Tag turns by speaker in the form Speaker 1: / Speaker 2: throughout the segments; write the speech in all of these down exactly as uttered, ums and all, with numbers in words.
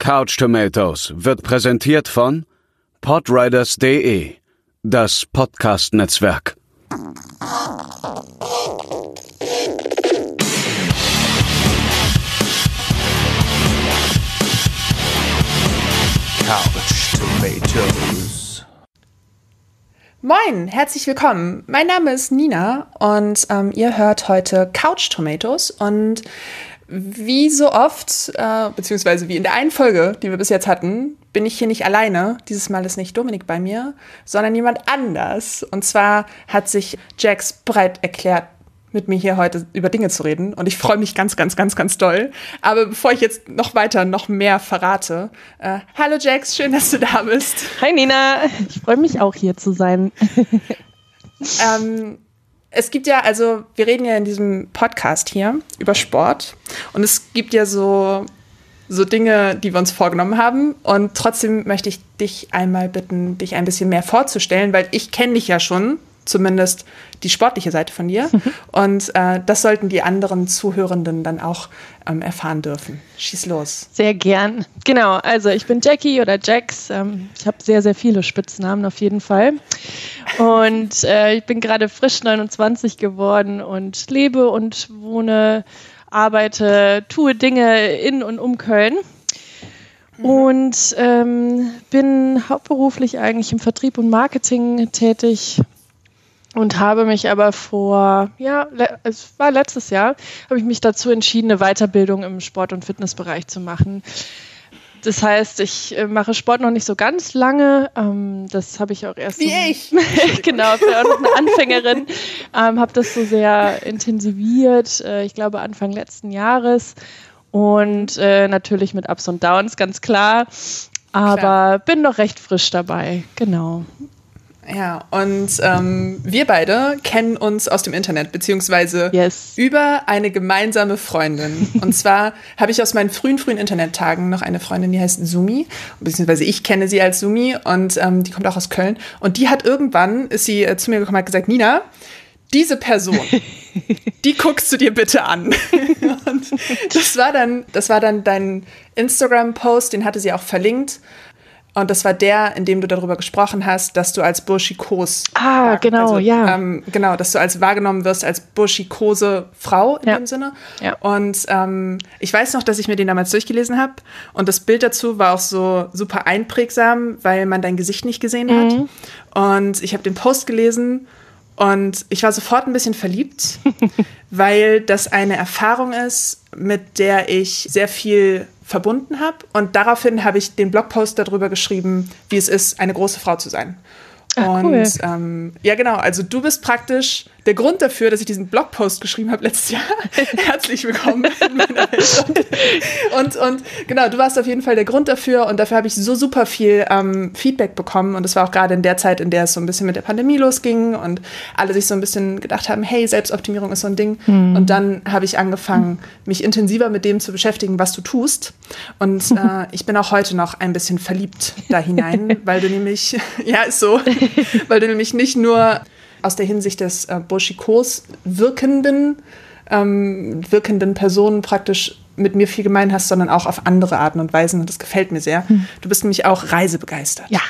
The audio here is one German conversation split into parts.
Speaker 1: Couch Tomatoes wird präsentiert von podriders punkt de, das Podcast-Netzwerk.
Speaker 2: Couch Tomatoes.
Speaker 3: Moin, herzlich willkommen. Mein Name ist Nina und ähm, ihr hört heute Couch Tomatoes und wie so oft, äh, beziehungsweise wie in der einen Folge, die wir bis jetzt hatten, bin ich hier nicht alleine. Dieses Mal ist nicht Dominik bei mir, sondern jemand anders. Und zwar hat sich Jax bereit erklärt, mit mir hier heute über Dinge zu reden. Und ich freue mich ganz, ganz, ganz, ganz doll. Aber bevor ich jetzt noch weiter, noch mehr verrate, äh, hallo Jax, schön, dass du da bist.
Speaker 4: Hi Nina, ich freue mich auch hier zu sein.
Speaker 3: ähm, Es gibt ja, also wir reden ja in diesem Podcast hier über Sport und es gibt ja so, so Dinge, die wir uns vorgenommen haben und trotzdem möchte ich dich einmal bitten, dich ein bisschen mehr vorzustellen, weil ich kenne dich ja schon, zumindest die sportliche Seite von dir und äh, das sollten die anderen Zuhörenden dann auch ähm, erfahren dürfen. Schieß los.
Speaker 4: Sehr gern. Genau, also ich bin Jackie oder Jax. Ähm, ich habe sehr, sehr viele Spitznamen auf jeden Fall. Und äh, ich bin gerade frisch neunundzwanzig geworden und lebe und wohne, arbeite, tue Dinge in und um Köln. Mhm. Und ähm, bin hauptberuflich eigentlich im Vertrieb und Marketing tätig. Und habe mich aber vor, ja, le- es war letztes Jahr, habe ich mich dazu entschieden, eine Weiterbildung im Sport- und Fitnessbereich zu machen. Das heißt, ich äh, mache Sport noch nicht so ganz lange. Ähm, das habe ich auch erst.
Speaker 3: Wie
Speaker 4: so,
Speaker 3: ich!
Speaker 4: Genau, ich bin auch noch eine Anfängerin. ähm, habe das so sehr intensiviert, äh, ich glaube Anfang letzten Jahres. Und äh, natürlich mit Ups und Downs, ganz klar. Aber klar. Bin noch recht frisch dabei, genau.
Speaker 3: Ja, und ähm, wir beide kennen uns aus dem Internet, beziehungsweise
Speaker 4: yes.
Speaker 3: über eine gemeinsame Freundin. Und zwar habe ich aus meinen frühen, frühen Internettagen noch eine Freundin, die heißt Sumi, beziehungsweise ich kenne sie als Sumi und ähm, die kommt auch aus Köln. Und die hat irgendwann, ist sie äh, zu mir gekommen und hat gesagt, Nina, diese Person, die guckst du dir bitte an. Und das war dann, das war dann dein Instagram-Post, den hatte sie auch verlinkt. Und das war der, in dem du darüber gesprochen hast, dass du als burschikos
Speaker 4: Ah, genau,
Speaker 3: also,
Speaker 4: ja.
Speaker 3: Ähm, genau, dass du als wahrgenommen wirst als burschikose Frau in
Speaker 4: ja.
Speaker 3: dem Sinne.
Speaker 4: Ja.
Speaker 3: Und ähm, ich weiß noch, dass ich mir den damals durchgelesen habe. Und das Bild dazu war auch so super einprägsam, weil man dein Gesicht nicht gesehen hat.
Speaker 4: Mhm.
Speaker 3: Und ich habe den Post gelesen und ich war sofort ein bisschen verliebt, weil das eine Erfahrung ist, mit der ich sehr viel verbunden habe. Und daraufhin habe ich den Blogpost darüber geschrieben, wie es ist, eine große Frau zu sein.
Speaker 4: Ach,
Speaker 3: und
Speaker 4: cool.
Speaker 3: ähm, ja, genau, also du bist praktisch der Grund dafür, dass ich diesen Blogpost geschrieben habe letztes Jahr. Herzlich willkommen in meiner Welt. Und, und genau, du warst auf jeden Fall der Grund dafür und dafür habe ich so super viel ähm, Feedback bekommen und das war auch gerade in der Zeit, in der es so ein bisschen mit der Pandemie losging und alle sich so ein bisschen gedacht haben, hey, Selbstoptimierung ist so ein Ding. Hm. Und dann habe ich angefangen, mich intensiver mit dem zu beschäftigen, was du tust. Und äh, ich bin auch heute noch ein bisschen verliebt da hinein, weil du nämlich, ja, ist so, weil du nämlich nicht nur aus der Hinsicht des äh, burschikos wirkenden, ähm, wirkenden Personen praktisch mit mir viel gemein hast, sondern auch auf andere Arten und Weisen. Und das gefällt mir sehr. Hm. Du bist nämlich auch reisebegeistert.
Speaker 4: Ja,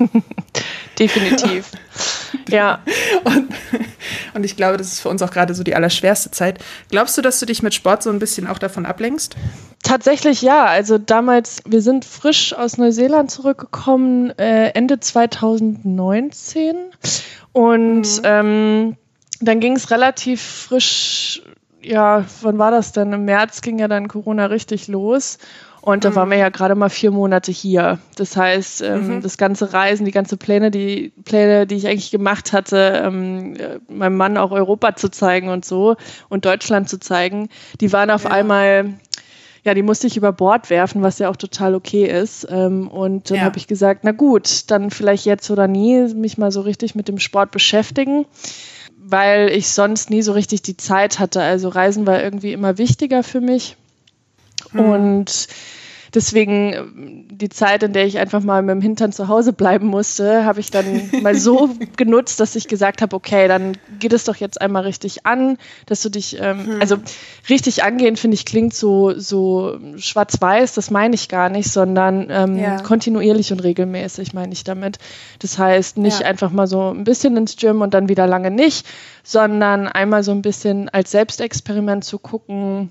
Speaker 4: definitiv. Ja.
Speaker 3: Und, und ich glaube, das ist für uns auch gerade so die allerschwerste Zeit. Glaubst du, dass du dich mit Sport so ein bisschen auch davon ablenkst?
Speaker 4: Tatsächlich ja. Also damals, wir sind frisch aus Neuseeland zurückgekommen, äh, Ende zwanzig neunzehn. Und mhm. ähm, dann ging es relativ frisch, ja, wann war das denn? Im März ging ja dann Corona richtig los. Und da mhm. waren wir ja gerade mal vier Monate hier. Das heißt, ähm, mhm. das ganze Reisen, die ganze Pläne, die Pläne, die ich eigentlich gemacht hatte, ähm, meinem Mann auch Europa zu zeigen und so und Deutschland zu zeigen, die waren auf ja. einmal, ja, die musste ich über Bord werfen, was ja auch total okay ist. Ähm, und dann ja. habe ich gesagt, na gut, dann vielleicht jetzt oder nie mich mal so richtig mit dem Sport beschäftigen, weil ich sonst nie so richtig die Zeit hatte. Also Reisen war irgendwie immer wichtiger für mich. Mhm. Und deswegen die Zeit, in der ich einfach mal mit dem Hintern zu Hause bleiben musste, habe ich dann mal so genutzt, dass ich gesagt habe, okay, dann geht es doch jetzt einmal richtig an, dass du dich, ähm, hm. also richtig angehen, finde ich, klingt so, so schwarz-weiß, das meine ich gar nicht, sondern ähm, ja. kontinuierlich und regelmäßig meine ich damit. Das heißt, nicht ja. einfach mal so ein bisschen ins Gym und dann wieder lange nicht, sondern einmal so ein bisschen als Selbstexperiment zu gucken,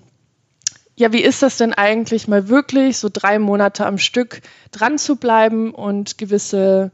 Speaker 4: ja, wie ist das denn eigentlich, mal wirklich so drei Monate am Stück dran zu bleiben und gewisse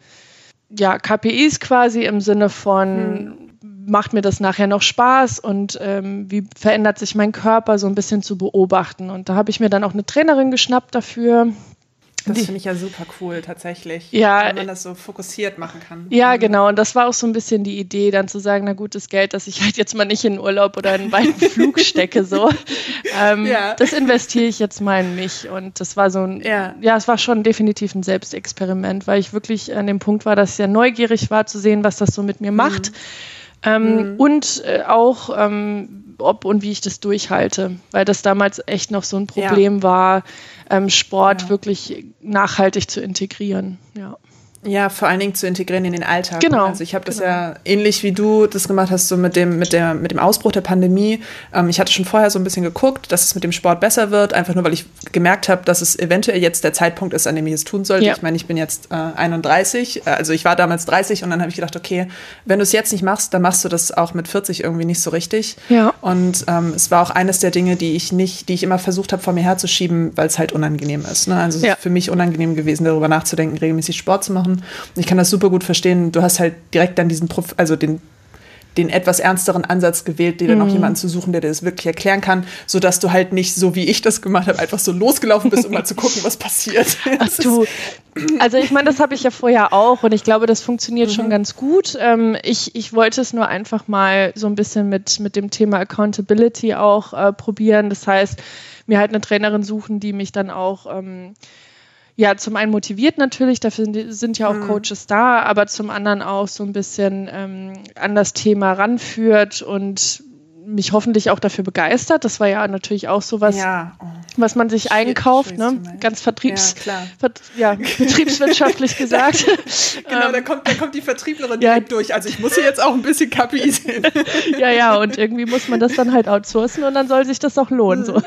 Speaker 4: ja, K P Is quasi im Sinne von, hm. macht mir das nachher noch Spaß und ähm, wie verändert sich mein Körper, so ein bisschen zu beobachten. Und da habe ich mir dann auch eine Trainerin geschnappt dafür.
Speaker 3: Das finde ich ja super cool, tatsächlich,
Speaker 4: ja,
Speaker 3: wenn man das so fokussiert machen kann.
Speaker 4: Ja, genau. Und das war auch so ein bisschen die Idee, dann zu sagen, na gut, das Geld, das ich halt jetzt mal nicht in den Urlaub oder in einen weiten Flug stecke, so, ähm, ja. das investiere ich jetzt mal in mich. Und das war so ein, ja. ja, es war schon definitiv ein Selbstexperiment, weil ich wirklich an dem Punkt war, dass ich sehr neugierig war, zu sehen, was das so mit mir macht. Mhm. Ähm, mhm. Und äh, auch, ähm, ob und wie ich das durchhalte, weil das damals echt noch so ein Problem ja. war, ähm, Sport ja. wirklich nachhaltig zu integrieren. Ja.
Speaker 3: Ja, vor allen Dingen zu integrieren in den Alltag.
Speaker 4: Genau.
Speaker 3: Also ich habe das
Speaker 4: genau.
Speaker 3: ja ähnlich wie du das gemacht hast, so mit dem, mit der, mit dem Ausbruch der Pandemie. Ähm, ich hatte schon vorher so ein bisschen geguckt, dass es mit dem Sport besser wird, einfach nur, weil ich gemerkt habe, dass es eventuell jetzt der Zeitpunkt ist, an dem ich es tun sollte. Ja. Ich meine, ich bin jetzt äh, einunddreißig, also ich war damals dreißig und dann habe ich gedacht, okay, wenn du es jetzt nicht machst, dann machst du das auch mit vierzig irgendwie nicht so richtig.
Speaker 4: Ja.
Speaker 3: Und ähm, es war auch eines der Dinge, die ich nicht, die ich immer versucht habe, vor mir herzuschieben, weil es halt unangenehm ist. Ne? Also ja. es ist für mich unangenehm gewesen, darüber nachzudenken, regelmäßig Sport zu machen. Ich kann das super gut verstehen. Du hast halt direkt dann diesen, Prof- also den, den etwas ernsteren Ansatz gewählt, dir dann auch jemanden zu suchen, der dir das wirklich erklären kann, sodass du halt nicht, so wie ich das gemacht habe, einfach so losgelaufen bist, um mal zu gucken, was passiert.
Speaker 4: Ach du, also ich meine, das habe ich ja vorher auch und ich glaube, das funktioniert mhm. schon ganz gut. Ähm, ich, ich wollte es nur einfach mal so ein bisschen mit, mit dem Thema Accountability auch äh, probieren. Das heißt, mir halt eine Trainerin suchen, die mich dann auch ähm, ja, zum einen motiviert natürlich, dafür sind, sind ja auch mhm. Coaches da, aber zum anderen auch so ein bisschen ähm, an das Thema ranführt und mich hoffentlich auch dafür begeistert. Das war ja natürlich auch sowas, ja. oh. was man sich einkauft, ne? Ganz Vertriebs,
Speaker 3: ja,
Speaker 4: Vert, ja, betriebswirtschaftlich gesagt.
Speaker 3: Genau,
Speaker 4: ähm,
Speaker 3: da kommt, da kommt die Vertrieblerin ja. direkt durch. Also ich muss hier jetzt auch ein bisschen K P I sehen.
Speaker 4: Ja, ja, und irgendwie muss man das dann halt outsourcen und dann soll sich das auch lohnen. So.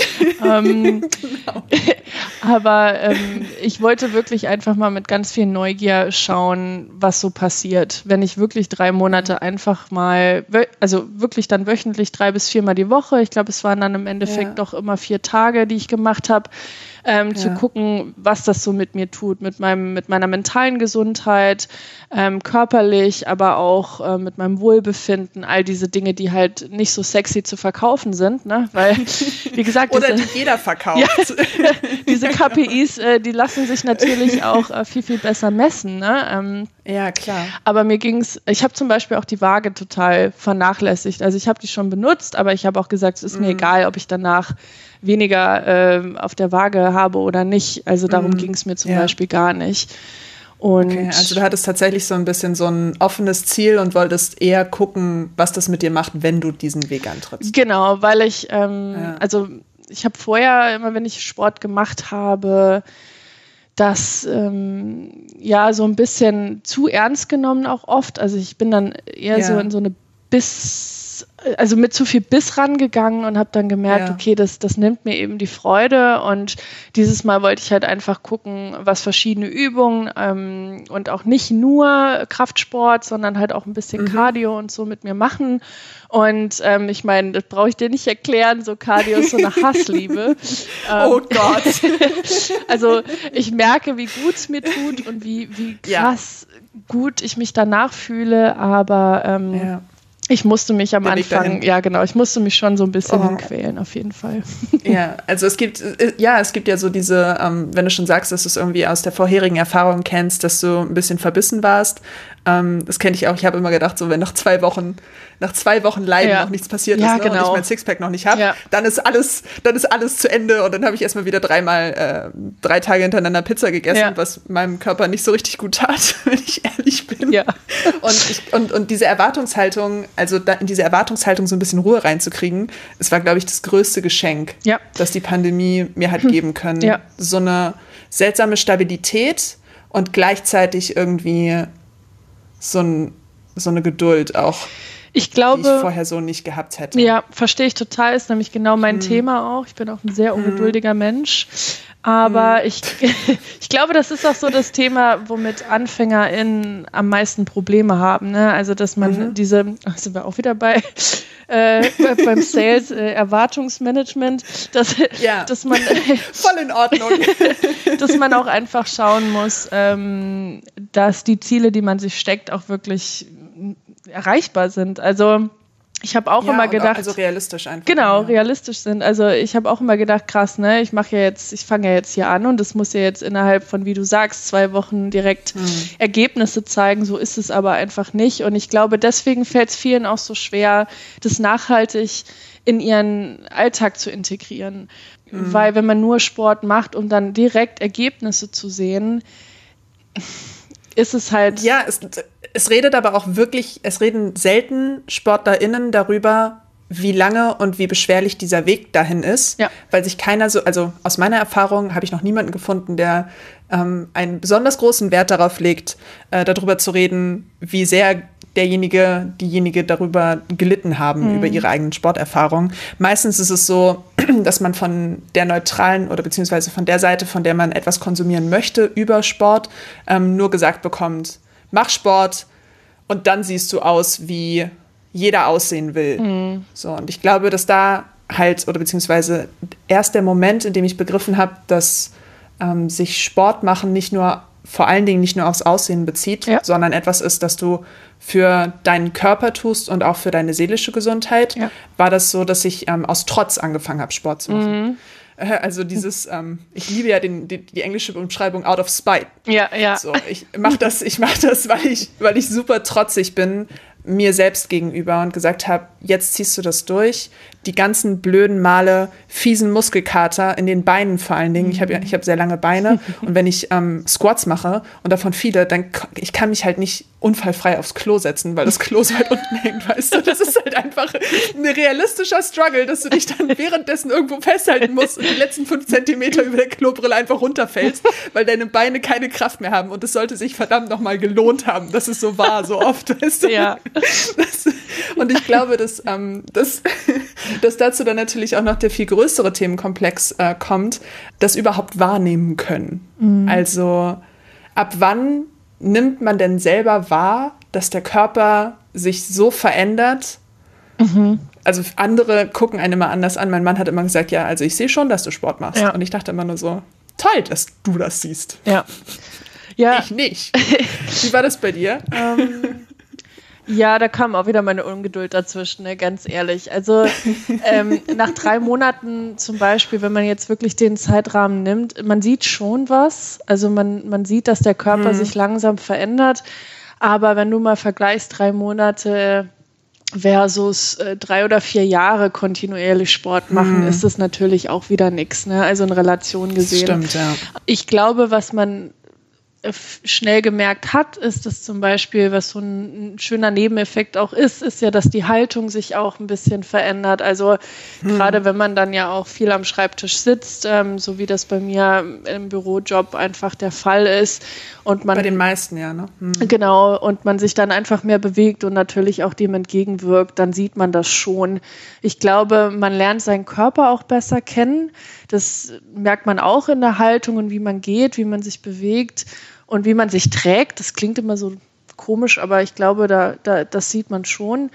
Speaker 4: ähm, genau. Aber ähm, ich wollte wirklich einfach mal mit ganz viel Neugier schauen, was so passiert, wenn ich wirklich drei Monate einfach mal, also wirklich dann wöchentlich drei bis viermal die Woche, ich glaube, es waren dann im Endeffekt ja. doch immer vier Tage, die ich gemacht habe, ähm, ja. zu gucken, was das so mit mir tut, mit meinem, mit meiner mentalen Gesundheit, ähm, körperlich, aber auch äh, mit meinem Wohlbefinden, all diese Dinge, die halt nicht so sexy zu verkaufen sind, ne? Weil, wie gesagt,
Speaker 3: oder
Speaker 4: diese,
Speaker 3: die jeder verkauft.
Speaker 4: Ja, diese K P Is, äh, die lassen sich natürlich auch äh, viel, viel besser messen, ne? Ähm,
Speaker 3: ja, klar.
Speaker 4: Aber mir ging's, ich habe zum Beispiel auch die Waage total vernachlässigt. Also ich habe die schon benutzt, aber ich habe auch gesagt, es ist mir mm. egal, ob ich danach weniger äh, auf der Waage habe oder nicht. Also darum mm. ging es mir zum ja. Beispiel gar nicht. Und
Speaker 3: okay, also du hattest tatsächlich so ein bisschen so ein offenes Ziel und wolltest eher gucken, was das mit dir macht, wenn du diesen Weg antrittst.
Speaker 4: Genau, weil ich, ähm, ja. also ich habe vorher, immer wenn ich Sport gemacht habe, das ähm, ja so ein bisschen zu ernst genommen auch oft. Also ich bin dann eher ja. so in so eine Biss, also mit zu viel Biss rangegangen und habe dann gemerkt, ja. okay, das, das nimmt mir eben die Freude und dieses Mal wollte ich halt einfach gucken, was verschiedene Übungen ähm, und auch nicht nur Kraftsport, sondern halt auch ein bisschen mhm. Cardio und so mit mir machen. Und ähm, ich meine, das brauche ich dir nicht erklären, so Cardio ist so eine Hassliebe.
Speaker 3: Oh ähm, Gott.
Speaker 4: Also ich merke, wie gut es mir tut und wie, wie krass ja. gut ich mich danach fühle, aber ähm, ja. ich musste mich am Anfang, ja genau, ich musste mich schon so ein bisschen oh. hinquälen, auf jeden Fall.
Speaker 3: Ja, also es gibt, ja, es gibt ja so diese, ähm, wenn du schon sagst, dass du es irgendwie aus der vorherigen Erfahrung kennst, dass du ein bisschen verbissen warst, ähm, das kenne ich auch, ich habe immer gedacht, so wenn nach zwei Wochen, nach zwei Wochen Leiden ja. noch nichts passiert
Speaker 4: ja,
Speaker 3: ist, ne,
Speaker 4: genau.
Speaker 3: und ich mein Sixpack noch nicht habe, ja. dann ist alles, dann ist alles zu Ende und dann habe ich erstmal wieder dreimal, äh, drei Tage hintereinander Pizza gegessen, ja. was meinem Körper nicht so richtig gut tat, wenn ich ehrlich bin.
Speaker 4: Ja.
Speaker 3: Und, ich, und, und diese Erwartungshaltung also da in diese Erwartungshaltung so ein bisschen Ruhe reinzukriegen, es war, glaube ich, das größte Geschenk,
Speaker 4: ja.
Speaker 3: das die Pandemie mir hat geben können.
Speaker 4: Ja.
Speaker 3: So eine seltsame Stabilität und gleichzeitig irgendwie so, ein, so eine Geduld auch,
Speaker 4: ich glaube,
Speaker 3: die ich vorher so nicht gehabt hätte.
Speaker 4: Ja, verstehe ich total, ist nämlich genau mein hm. Thema auch. Ich bin auch ein sehr ungeduldiger hm. Mensch. Aber hm. ich, ich glaube, das ist auch so das Thema, womit AnfängerInnen am meisten Probleme haben. Ne? Also, dass man mhm. diese, ach, sind wir auch wieder bei, äh, beim Sales, äh, Erwartungsmanagement, dass,
Speaker 3: ja.
Speaker 4: dass man
Speaker 3: voll in Ordnung.
Speaker 4: dass man auch einfach schauen muss, ähm, dass die Ziele, die man sich steckt, auch wirklich erreichbar sind. Also ich habe auch
Speaker 3: ja,
Speaker 4: immer gedacht,
Speaker 3: auch, also realistisch einfach.
Speaker 4: Genau,
Speaker 3: ja.
Speaker 4: realistisch sind. Also ich habe auch immer gedacht, krass, ne, ich mache ja jetzt, ich fange ja jetzt hier an und das muss ja jetzt innerhalb von, wie du sagst, zwei Wochen direkt hm. Ergebnisse zeigen. So ist es aber einfach nicht. Und ich glaube, deswegen fällt es vielen auch so schwer, das nachhaltig in ihren Alltag zu integrieren. Hm. Weil wenn man nur Sport macht, um dann direkt Ergebnisse zu sehen, ist es halt...
Speaker 3: Ja, es, es redet aber auch wirklich, es reden selten SportlerInnen darüber, wie lange und wie beschwerlich dieser Weg dahin ist, ja. weil sich keiner so, also aus meiner Erfahrung habe ich noch niemanden gefunden, der ähm, einen besonders großen Wert darauf legt, äh, darüber zu reden, wie sehr derjenige, diejenige darüber gelitten haben, mhm. über ihre eigenen Sporterfahrungen. Meistens ist es so, dass man von der neutralen oder beziehungsweise von der Seite, von der man etwas konsumieren möchte über Sport, ähm, nur gesagt bekommt, mach Sport und dann siehst du aus, wie jeder aussehen will. Mhm. So, und ich glaube, dass da halt, oder beziehungsweise erst der Moment, in dem ich begriffen habe, dass ähm, sich Sport machen nicht nur, vor allen Dingen nicht nur aufs Aussehen bezieht, ja. sondern etwas ist, das du für deinen Körper tust und auch für deine seelische Gesundheit, ja. war das so, dass ich ähm, aus Trotz angefangen habe, Sport zu machen. Mhm. Also dieses, ähm, ich liebe ja den, die, die englische Umschreibung out of spite.
Speaker 4: Ja, ja.
Speaker 3: So, ich mache das, ich mach das, weil ich, weil ich super trotzig bin mir selbst gegenüber und gesagt habe, jetzt ziehst du das durch. Die ganzen blöden Male, fiesen Muskelkater in den Beinen vor allen Dingen. Ich habe ja, ich habe sehr lange Beine und wenn ich ähm, Squats mache und davon viele, dann ich kann mich halt nicht unfallfrei aufs Klo setzen, weil das Klo so weit unten hängt, weißt du. Das ist halt einfach ein realistischer Struggle, dass du dich dann währenddessen irgendwo festhalten musst und die letzten fünf Zentimeter über der Klobrille einfach runterfällst, weil deine Beine keine Kraft mehr haben und es sollte sich verdammt nochmal gelohnt haben, dass es so war, so oft, weißt du.
Speaker 4: Ja.
Speaker 3: Das, und ich glaube, dass, ähm, dass, dass dazu dann natürlich auch noch der viel größere Themenkomplex äh, kommt, das überhaupt wahrnehmen können. Mhm. Also ab wann nimmt man denn selber wahr, dass der Körper sich so verändert? Mhm. Also andere gucken einen immer anders an. Mein Mann hat immer gesagt, ja, also ich sehe schon, dass du Sport machst. Ja. Und ich dachte immer nur so, toll, dass du das siehst.
Speaker 4: Ja. Ja.
Speaker 3: Ich nicht. Wie war das bei dir?
Speaker 4: Ähm, ja, da kam auch wieder meine Ungeduld dazwischen, ne, ganz ehrlich. Also ähm, nach drei Monaten zum Beispiel, wenn man jetzt wirklich den Zeitrahmen nimmt, man sieht schon was. Also man, man sieht, dass der Körper hm. sich langsam verändert. Aber wenn du mal vergleichst, drei Monate versus äh, drei oder vier Jahre kontinuierlich Sport machen, hm. ist das natürlich auch wieder nichts, ne? Also in Relation gesehen.
Speaker 3: Stimmt, ja.
Speaker 4: Ich glaube, was man schnell gemerkt hat, ist das zum Beispiel, was so ein, ein schöner Nebeneffekt auch ist, ist ja, dass die Haltung sich auch ein bisschen verändert. Also hm. gerade wenn man dann ja auch viel am Schreibtisch sitzt, ähm, so wie das bei mir im Bürojob einfach der Fall ist. Und man,
Speaker 3: bei den meisten, ja. Ne? Hm.
Speaker 4: Genau, und man sich dann einfach mehr bewegt und natürlich auch dem entgegenwirkt, dann sieht man das schon. Ich glaube, man lernt seinen Körper auch besser kennen. Das merkt man auch in der Haltung und wie man geht, wie man sich bewegt. Und wie man sich trägt, das klingt immer so komisch, aber ich glaube, da, da, das sieht man schon.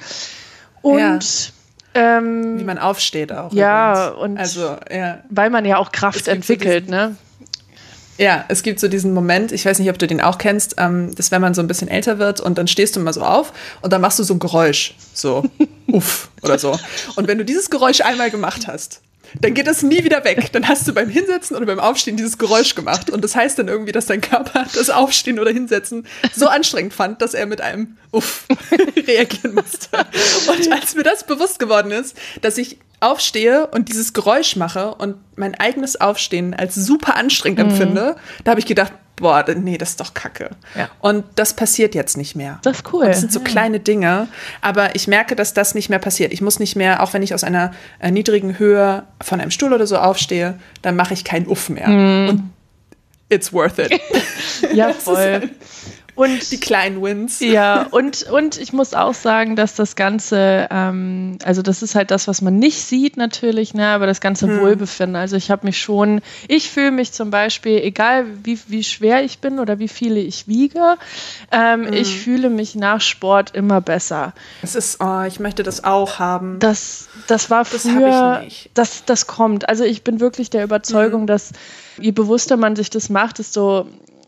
Speaker 4: Und
Speaker 3: ja.
Speaker 4: ähm,
Speaker 3: wie man aufsteht auch.
Speaker 4: Ja,
Speaker 3: übrigens.
Speaker 4: und
Speaker 3: also, ja.
Speaker 4: weil man ja auch Kraft entwickelt, so diesen, ne?
Speaker 3: Ja, es gibt so diesen Moment, ich weiß nicht, ob du den auch kennst, ähm, dass wenn man so ein bisschen älter wird und dann stehst du mal so auf und dann machst du so ein Geräusch, so uff oder so. Und wenn du dieses Geräusch einmal gemacht hast, dann geht das nie wieder weg. Dann hast du beim Hinsetzen oder beim Aufstehen dieses Geräusch gemacht. Und das heißt dann irgendwie, dass dein Körper das Aufstehen oder Hinsetzen so anstrengend fand, dass er mit einem Uff reagieren musste. Und als mir das bewusst geworden ist, dass ich aufstehe und dieses Geräusch mache und mein eigenes Aufstehen als super anstrengend empfinde, mhm. da habe ich gedacht, boah, nee, das ist doch Kacke.
Speaker 4: Ja.
Speaker 3: Und das passiert jetzt nicht mehr.
Speaker 4: Das ist cool.
Speaker 3: Und das sind so
Speaker 4: ja.
Speaker 3: kleine Dinge, aber ich merke, dass das nicht mehr passiert. Ich muss nicht mehr, auch wenn ich aus einer äh, niedrigen Höhe von einem Stuhl oder so aufstehe, dann mache ich keinen Uff mehr. Mm. Und it's worth it.
Speaker 4: Ja, voll. Und
Speaker 3: die kleinen Wins.
Speaker 4: Ja, und, und ich muss auch sagen, dass das Ganze, ähm, also das ist halt das, was man nicht sieht natürlich, ne, aber das ganze hm. Wohlbefinden. Also ich habe mich schon, ich fühle mich zum Beispiel, egal wie, wie schwer ich bin oder wie viele ich wiege, ähm, hm. ich fühle mich nach Sport immer besser.
Speaker 3: Das ist, oh, ich möchte das auch haben.
Speaker 4: Das, das war
Speaker 3: das
Speaker 4: früher,
Speaker 3: hab ich nicht.
Speaker 4: Das, das kommt. Also ich bin wirklich der Überzeugung, hm. dass je bewusster man sich das macht, desto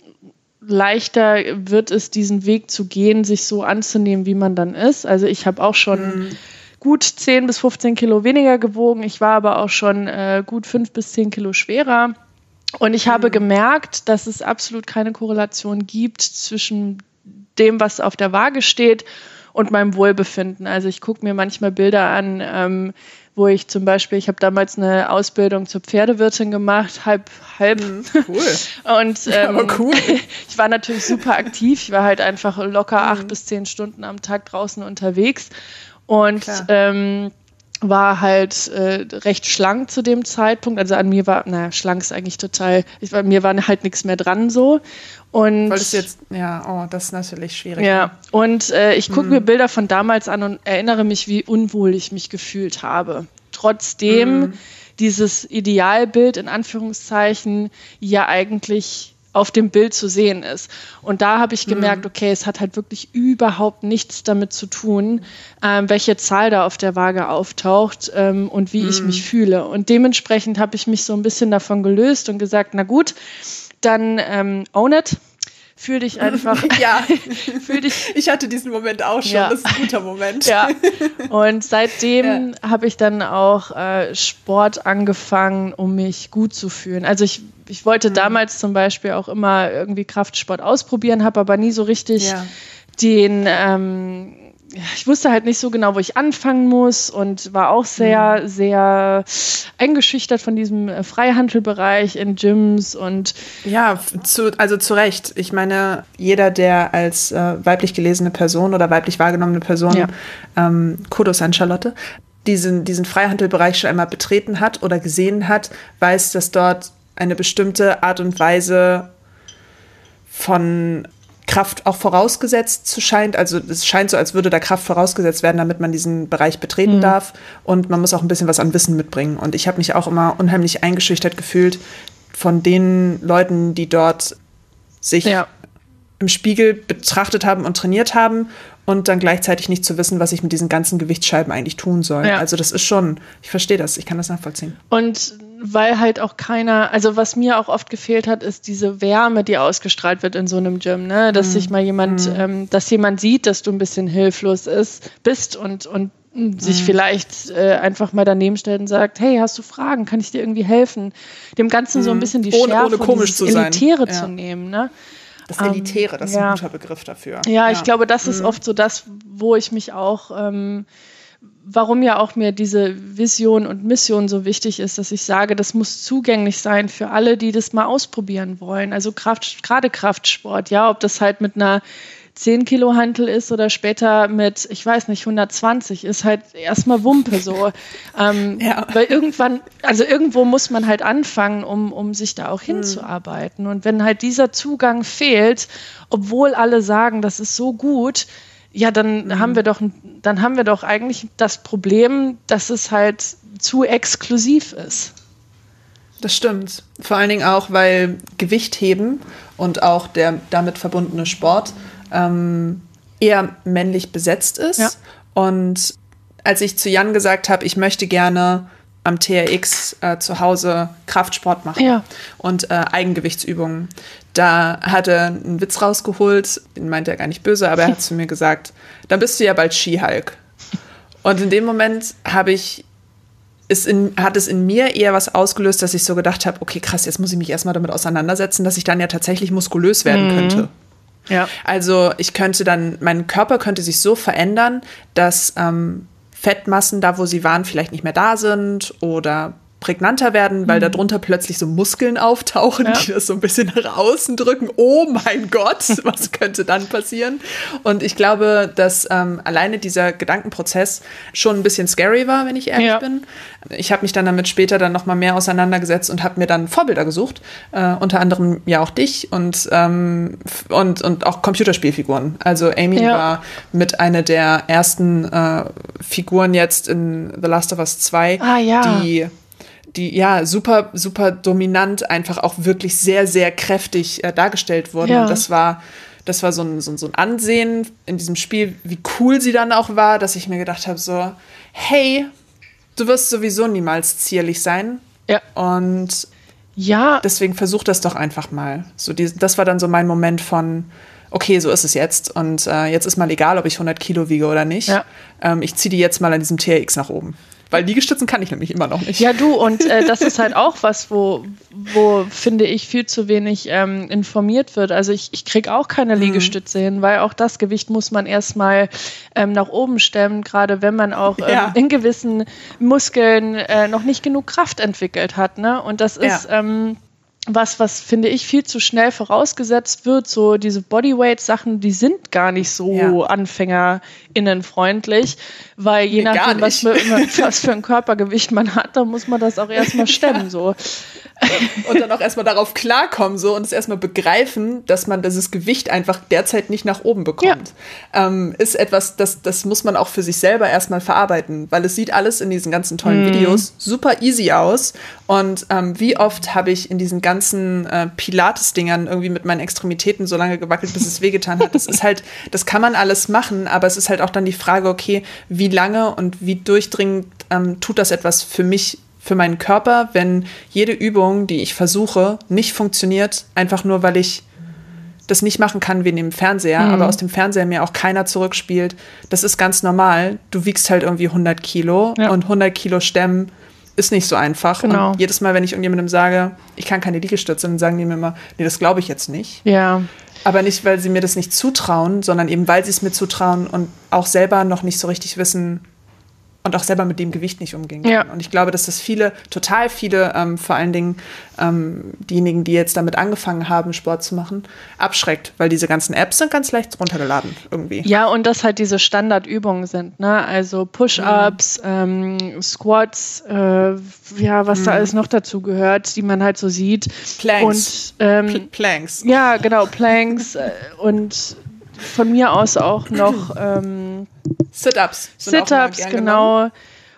Speaker 4: leichter wird es, diesen Weg zu gehen, sich so anzunehmen, wie man dann ist. Also ich habe auch schon mhm. gut zehn bis fünfzehn Kilo weniger gewogen. Ich war aber auch schon äh, gut fünf bis zehn Kilo schwerer. Und ich mhm. habe gemerkt, dass es absolut keine Korrelation gibt zwischen dem, was auf der Waage steht, und meinem Wohlbefinden. Also ich gucke mir manchmal Bilder an, ähm, wo ich zum Beispiel, ich habe damals eine Ausbildung zur Pferdewirtin gemacht, halb, halb.
Speaker 3: Mhm, cool.
Speaker 4: Und ähm,
Speaker 3: aber cool.
Speaker 4: ich war natürlich super aktiv. Ich war halt einfach locker mhm. acht bis zehn Stunden am Tag draußen unterwegs und ähm, war halt äh, recht schlank zu dem Zeitpunkt. Also an mir war, naja, schlank ist eigentlich total, ich, bei mir war halt nichts mehr dran so. Und
Speaker 3: Wolltest du jetzt, ja, oh, das ist natürlich schwierig.
Speaker 4: Ja, und äh, ich gucke hm. mir Bilder von damals an und erinnere mich, wie unwohl ich mich gefühlt habe. Trotzdem hm. dieses Idealbild in Anführungszeichen ja eigentlich auf dem Bild zu sehen ist. Und da habe ich gemerkt, okay, es hat halt wirklich überhaupt nichts damit zu tun, ähm, welche Zahl da auf der Waage auftaucht ähm, und wie mm. ich mich fühle. Und dementsprechend habe ich mich so ein bisschen davon gelöst und gesagt, na gut, dann ähm, own it. Fühl dich einfach.
Speaker 3: Ja,
Speaker 4: fühl dich.
Speaker 3: Ich hatte diesen Moment auch schon. Ja. Das ist ein guter Moment.
Speaker 4: Ja. Und seitdem ja. habe ich dann auch äh, Sport angefangen, um mich gut zu fühlen. Also ich, ich wollte mhm. damals zum Beispiel auch immer irgendwie Kraftsport ausprobieren, habe aber nie so richtig ja. den. Ähm, ich wusste halt nicht so genau, wo ich anfangen muss und war auch sehr, mhm. sehr eingeschüchtert von diesem Freihandelbereich in Gyms und
Speaker 3: ja, zu, also zu Recht. Ich meine, jeder, der als äh, weiblich gelesene Person oder weiblich wahrgenommene Person, ja. ähm, Kudos an Charlotte, diesen, diesen Freihandelbereich schon einmal betreten hat oder gesehen hat, weiß, dass dort eine bestimmte Art und Weise von Kraft auch vorausgesetzt zu scheint. Also es scheint so, als würde da Kraft vorausgesetzt werden, damit man diesen Bereich betreten mhm. darf. Und man muss auch ein bisschen was an Wissen mitbringen. Und ich habe mich auch immer unheimlich eingeschüchtert gefühlt von den Leuten, die dort sich ja. im Spiegel betrachtet haben und trainiert haben und dann gleichzeitig nicht zu wissen, was ich mit diesen ganzen Gewichtsscheiben eigentlich tun soll. Ja. Also das ist schon, ich verstehe das, ich kann das nachvollziehen.
Speaker 4: Und weil halt auch keiner, also was mir auch oft gefehlt hat, ist diese Wärme, die ausgestrahlt wird in so einem Gym, ne? Dass mm. sich mal jemand, mm. ähm, dass jemand sieht, dass du ein bisschen hilflos ist, bist und, und mm. sich vielleicht äh, einfach mal daneben stellt und sagt, hey, hast du Fragen, kann ich dir irgendwie helfen? Dem Ganzen mm. so ein bisschen die
Speaker 3: ohne,
Speaker 4: Schärfe
Speaker 3: ohne komisch
Speaker 4: und
Speaker 3: zu
Speaker 4: Elitäre
Speaker 3: sein.
Speaker 4: zu
Speaker 3: ja.
Speaker 4: nehmen, ne?
Speaker 3: Das Elitäre, das ist
Speaker 4: ja.
Speaker 3: ein guter Begriff dafür.
Speaker 4: Ja, ja. ich glaube, das ist mm. oft so das, wo ich mich auch ähm, warum ja auch mir diese Vision und Mission so wichtig ist, dass ich sage, das muss zugänglich sein für alle, die das mal ausprobieren wollen. Also Kraft, gerade Kraftsport, ja, ob das halt mit einer zehn Kilo Hantel ist oder später mit, ich weiß nicht, hundertzwanzig, ist halt erstmal Wumpe so. ähm, ja. Weil irgendwann, also irgendwo muss man halt anfangen, um, um sich da auch hinzuarbeiten. Und wenn halt dieser Zugang fehlt, obwohl alle sagen, das ist so gut, ja, dann mhm. haben wir doch, dann haben wir doch eigentlich das Problem, dass es halt zu exklusiv ist.
Speaker 3: Das stimmt. Vor allen Dingen auch, weil Gewichtheben und auch der damit verbundene Sport ähm, eher männlich besetzt ist. Ja. Und als ich zu Jan gesagt habe, ich möchte gerne am T R X äh, zu Hause Kraftsport machen
Speaker 4: ja.
Speaker 3: und äh, Eigengewichtsübungen. Da hat er einen Witz rausgeholt, den meinte er gar nicht böse, aber er hat zu mir gesagt, dann bist du ja bald She-Hulk. Und in dem Moment habe ich, ist in, hat es in mir eher was ausgelöst, dass ich so gedacht habe, okay, krass, jetzt muss ich mich erstmal damit auseinandersetzen, dass ich dann ja tatsächlich muskulös werden mhm. könnte.
Speaker 4: Ja.
Speaker 3: Also ich könnte dann, mein Körper könnte sich so verändern, dass ähm, Fettmassen, da wo sie waren, vielleicht nicht mehr da sind oder prägnanter werden, weil
Speaker 4: mhm.
Speaker 3: darunter plötzlich so Muskeln auftauchen, ja. die das so ein bisschen nach außen drücken. Oh mein Gott, was könnte dann passieren? Und ich glaube, dass ähm, alleine dieser Gedankenprozess schon ein bisschen scary war, wenn ich ehrlich ja. bin. Ich habe mich dann damit später dann noch mal mehr auseinandergesetzt und habe mir dann Vorbilder gesucht, äh, unter anderem ja auch dich und, ähm, und, und auch Computerspielfiguren. Also Amy ja. war mit einer der ersten äh, Figuren jetzt in The Last of Us zwei,
Speaker 4: ah, ja.
Speaker 3: die die ja super, super dominant einfach auch wirklich sehr, sehr kräftig äh, dargestellt wurden. Ja. Und das war, das war so ein, so, ein, so ein Ansehen in diesem Spiel, wie cool sie dann auch war, dass ich mir gedacht habe, so, hey, du wirst sowieso niemals zierlich sein.
Speaker 4: Ja.
Speaker 3: Und
Speaker 4: ja.
Speaker 3: deswegen versuch das doch einfach mal. So die, das war dann so mein Moment von, okay, so ist es jetzt. Und äh, jetzt ist mal egal, ob ich hundert Kilo wiege oder nicht.
Speaker 4: Ja.
Speaker 3: Ähm, ich ziehe die jetzt mal an diesem T R X nach oben. Weil Liegestützen kann ich nämlich immer noch nicht.
Speaker 4: Ja, du, und äh, das ist halt auch was, wo, wo finde ich, viel zu wenig ähm, informiert wird. Also ich, ich kriege auch keine Liegestütze mhm. hin, weil auch das Gewicht muss man erstmal ähm, nach oben stemmen, gerade wenn man auch ähm,
Speaker 3: ja.
Speaker 4: in gewissen Muskeln äh, noch nicht genug Kraft entwickelt hat. Ne? Und das ist... Ja. Ähm, Was, was finde ich viel zu schnell vorausgesetzt wird, so diese Bodyweight-Sachen, die sind gar nicht so ja. AnfängerInnenfreundlich, weil je nee, nachdem, was für, was für ein Körpergewicht man hat, dann muss man das auch erstmal stemmen, ja. so.
Speaker 3: Und dann auch erstmal darauf klarkommen so und es erstmal begreifen, dass man dieses Gewicht einfach derzeit nicht nach oben bekommt. Ja. Ähm, ist etwas, das, das muss man auch für sich selber erstmal verarbeiten, weil es sieht alles in diesen ganzen tollen mhm. Videos super easy aus. Und ähm, wie oft habe ich in diesen ganzen äh, Pilates-Dingern irgendwie mit meinen Extremitäten so lange gewackelt, bis es wehgetan hat. Das ist halt, das kann man alles machen, aber es ist halt auch dann die Frage, okay, wie lange und wie durchdringend ähm, tut das etwas für mich, für meinen Körper, wenn jede Übung, die ich versuche, nicht funktioniert, einfach nur, weil ich das nicht machen kann wie in dem Fernseher, mhm. aber aus dem Fernseher mir auch keiner zurückspielt. Das ist ganz normal. Du wiegst halt irgendwie hundert Kilo ja. und hundert Kilo stemmen ist nicht so einfach.
Speaker 4: Genau.
Speaker 3: Und jedes Mal, wenn ich irgendjemandem sage, ich kann keine Liegestütze, dann sagen die mir immer, nee, das glaube ich jetzt nicht.
Speaker 4: Ja.
Speaker 3: Aber nicht, weil sie mir das nicht zutrauen, sondern eben, weil sie es mir zutrauen und auch selber noch nicht so richtig wissen, und auch selber mit dem Gewicht nicht umgehen kann.
Speaker 4: Ja.
Speaker 3: Und ich glaube, dass das viele, total viele, ähm, vor allen Dingen ähm, diejenigen, die jetzt damit angefangen haben, Sport zu machen, abschreckt, weil diese ganzen Apps sind ganz leicht runtergeladen irgendwie.
Speaker 4: Ja, und das halt diese Standardübungen sind, ne? Also Push-Ups, mhm. ähm, Squats, äh, ja, was mhm. da alles noch dazu gehört, die man halt so sieht.
Speaker 3: Planks.
Speaker 4: Und, ähm,
Speaker 3: Pl- Planks.
Speaker 4: Ja, genau, Planks äh, und von mir aus auch noch ähm,
Speaker 3: Sit-Ups.
Speaker 4: Sit-Ups, genau. Genommen.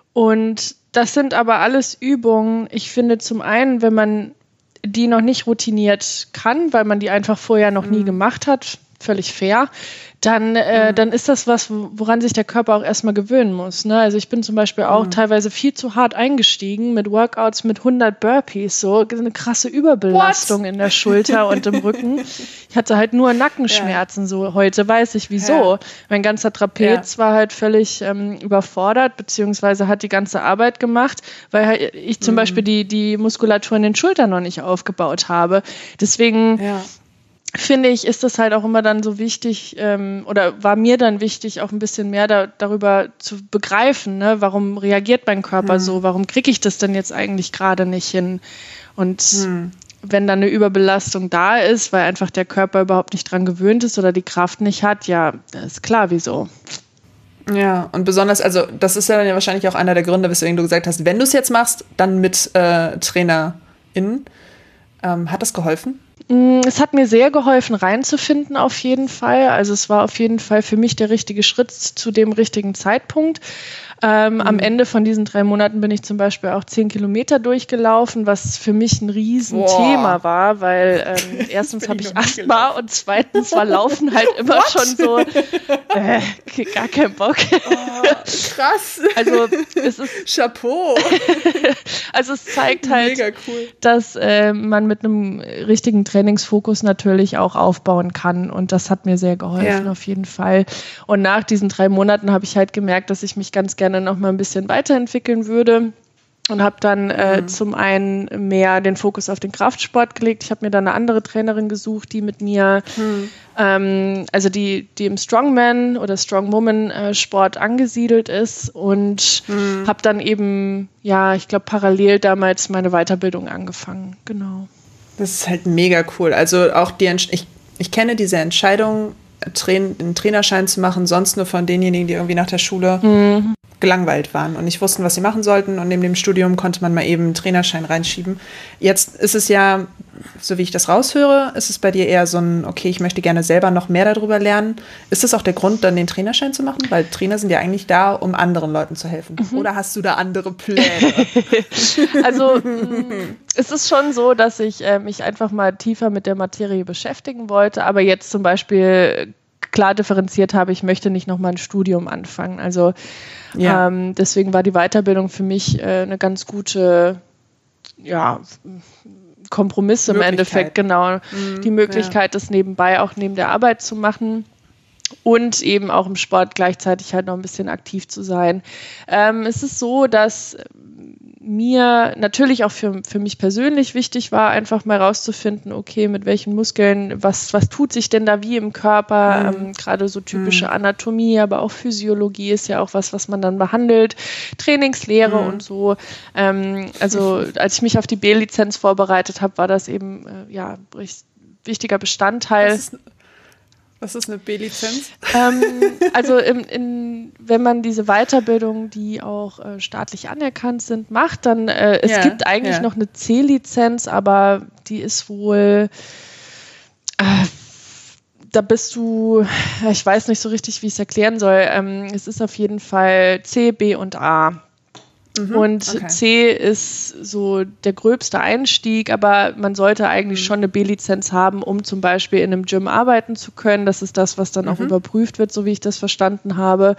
Speaker 4: Und das sind aber alles Übungen. Ich finde zum einen, wenn man die noch nicht routiniert kann, weil man die einfach vorher noch mhm. nie gemacht hat, völlig fair, dann, äh, mhm. dann ist das was, woran sich der Körper auch erstmal gewöhnen muss. Ne? Also ich bin zum Beispiel auch mhm. teilweise viel zu hart eingestiegen mit Workouts mit hundert Burpees, so eine krasse Überbelastung What? in der Schulter und im Rücken. Ich hatte halt nur Nackenschmerzen, ja. so heute weiß ich wieso. Ja. Mein ganzer Trapez ja. war halt völlig ähm, überfordert, beziehungsweise hat die ganze Arbeit gemacht, weil halt ich zum mhm. Beispiel die, die Muskulatur in den Schultern noch nicht aufgebaut habe. Deswegen ja. finde ich, ist das halt auch immer dann so wichtig, ähm, oder war mir dann wichtig, auch ein bisschen mehr da, darüber zu begreifen, ne? Warum reagiert mein Körper hm. so, warum kriege ich das denn jetzt eigentlich gerade nicht hin? Und hm. wenn dann eine Überbelastung da ist, weil einfach der Körper überhaupt nicht dran gewöhnt ist oder die Kraft nicht hat, ja, ist klar, wieso.
Speaker 3: Ja, und besonders, also das ist ja dann ja wahrscheinlich auch einer der Gründe, weswegen du gesagt hast, wenn du es jetzt machst, dann mit äh, TrainerInnen. Ähm, hat das geholfen?
Speaker 4: Es hat mir sehr geholfen, reinzufinden auf jeden Fall. Also es war auf jeden Fall für mich der richtige Schritt zu dem richtigen Zeitpunkt. Ähm, mhm. Am Ende von diesen drei Monaten bin ich zum Beispiel auch zehn Kilometer durchgelaufen, was für mich ein Riesenthema Boah. war, weil ähm, erstens habe ich Asthma und zweitens war Laufen halt immer What? schon so äh, gar kein Bock.
Speaker 3: Oh, krass.
Speaker 4: Also es ist
Speaker 3: Chapeau.
Speaker 4: Also es zeigt halt,
Speaker 3: Mega cool.
Speaker 4: dass äh, man mit einem richtigen Trainingsfokus natürlich auch aufbauen kann und das hat mir sehr geholfen ja. auf jeden Fall. Und nach diesen drei Monaten habe ich halt gemerkt, dass ich mich ganz gerne noch mal ein bisschen weiterentwickeln würde und habe dann äh, mhm. zum einen mehr den Fokus auf den Kraftsport gelegt. Ich habe mir dann eine andere Trainerin gesucht, die mit mir, mhm. ähm, also die, die im Strongman oder Strongwoman-Sport angesiedelt ist und mhm. habe dann eben, ja, ich glaube, parallel damals meine Weiterbildung angefangen. Genau.
Speaker 3: Das ist halt mega cool. Also auch die, Entsch- ich, ich kenne diese Entscheidung, Train- einen Trainerschein zu machen, sonst nur von denjenigen, die irgendwie nach der Schule mhm. gelangweilt waren und nicht wussten, was sie machen sollten. Und neben dem Studium konnte man mal eben einen Trainerschein reinschieben. Jetzt ist es ja, so wie ich das raushöre, ist es bei dir eher so ein, okay, ich möchte gerne selber noch mehr darüber lernen. Ist das auch der Grund, dann den Trainerschein zu machen? Weil Trainer sind ja eigentlich da, um anderen Leuten zu helfen. Mhm. Oder hast du da andere Pläne?
Speaker 4: Also mh, es ist schon so, dass ich äh, mich einfach mal tiefer mit der Materie beschäftigen wollte, aber jetzt zum Beispiel klar differenziert habe, ich möchte nicht nochmal ein Studium anfangen. Also ja. ähm, deswegen war die Weiterbildung für mich äh, eine ganz gute, ja, Kompromiss im Endeffekt, genau. Mhm, die Möglichkeit, ja. das nebenbei auch neben der Arbeit zu machen und eben auch im Sport gleichzeitig halt noch ein bisschen aktiv zu sein. Ähm, es ist so, dass mir natürlich auch für, für mich persönlich wichtig war, einfach mal rauszufinden, okay, mit welchen Muskeln, was, was tut sich denn da wie im Körper, mhm. ähm, gerade so typische mhm. Anatomie, aber auch Physiologie ist ja auch was, was man dann behandelt, Trainingslehre mhm. und so. Ähm, also als ich mich auf die B-Lizenz vorbereitet habe, war das eben äh, ja, ein wichtiger Bestandteil.
Speaker 3: Was ist, was ist eine B-Lizenz?
Speaker 4: Ähm, also im, in, wenn man diese Weiterbildung, die auch äh, staatlich anerkannt sind, macht, dann äh, es ja, gibt eigentlich ja. noch eine C-Lizenz, aber die ist wohl, äh, da bist du, ich weiß nicht so richtig, wie ich es erklären soll. Ähm, es ist auf jeden Fall C, B und A. Mhm, und okay. C ist so der gröbste Einstieg, aber man sollte eigentlich mhm. schon eine B-Lizenz haben, um zum Beispiel in einem Gym arbeiten zu können. Das ist das, was dann mhm. auch überprüft wird, so wie ich das verstanden habe.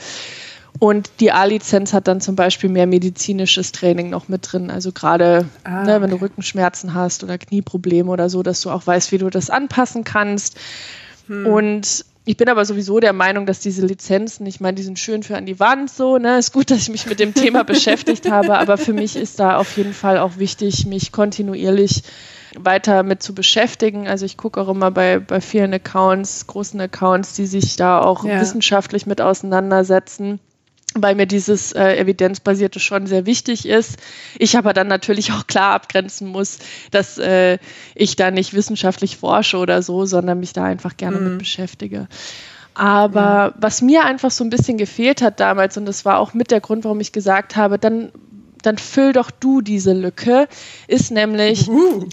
Speaker 4: Und die A-Lizenz hat dann zum Beispiel mehr medizinisches Training noch mit drin. Also gerade, ah, ne, wenn okay. du Rückenschmerzen hast oder Knieprobleme oder so, dass du auch weißt, wie du das anpassen kannst. Mhm. Und ich bin aber sowieso der Meinung, dass diese Lizenzen, ich meine, die sind schön für an die Wand so, ne, ist gut, dass ich mich mit dem Thema beschäftigt habe, aber für mich ist da auf jeden Fall auch wichtig, mich kontinuierlich weiter mit zu beschäftigen. Also ich gucke auch immer bei, bei vielen Accounts, großen Accounts, die sich da auch ja. wissenschaftlich mit auseinandersetzen, weil mir dieses äh, Evidenzbasierte schon sehr wichtig ist. Ich aber dann natürlich auch klar abgrenzen muss, dass äh, ich da nicht wissenschaftlich forsche oder so, sondern mich da einfach gerne mhm. mit beschäftige. Aber ja. was mir einfach so ein bisschen gefehlt hat damals, und das war auch mit der Grund, warum ich gesagt habe, dann dann füll doch du diese Lücke, ist nämlich, uh.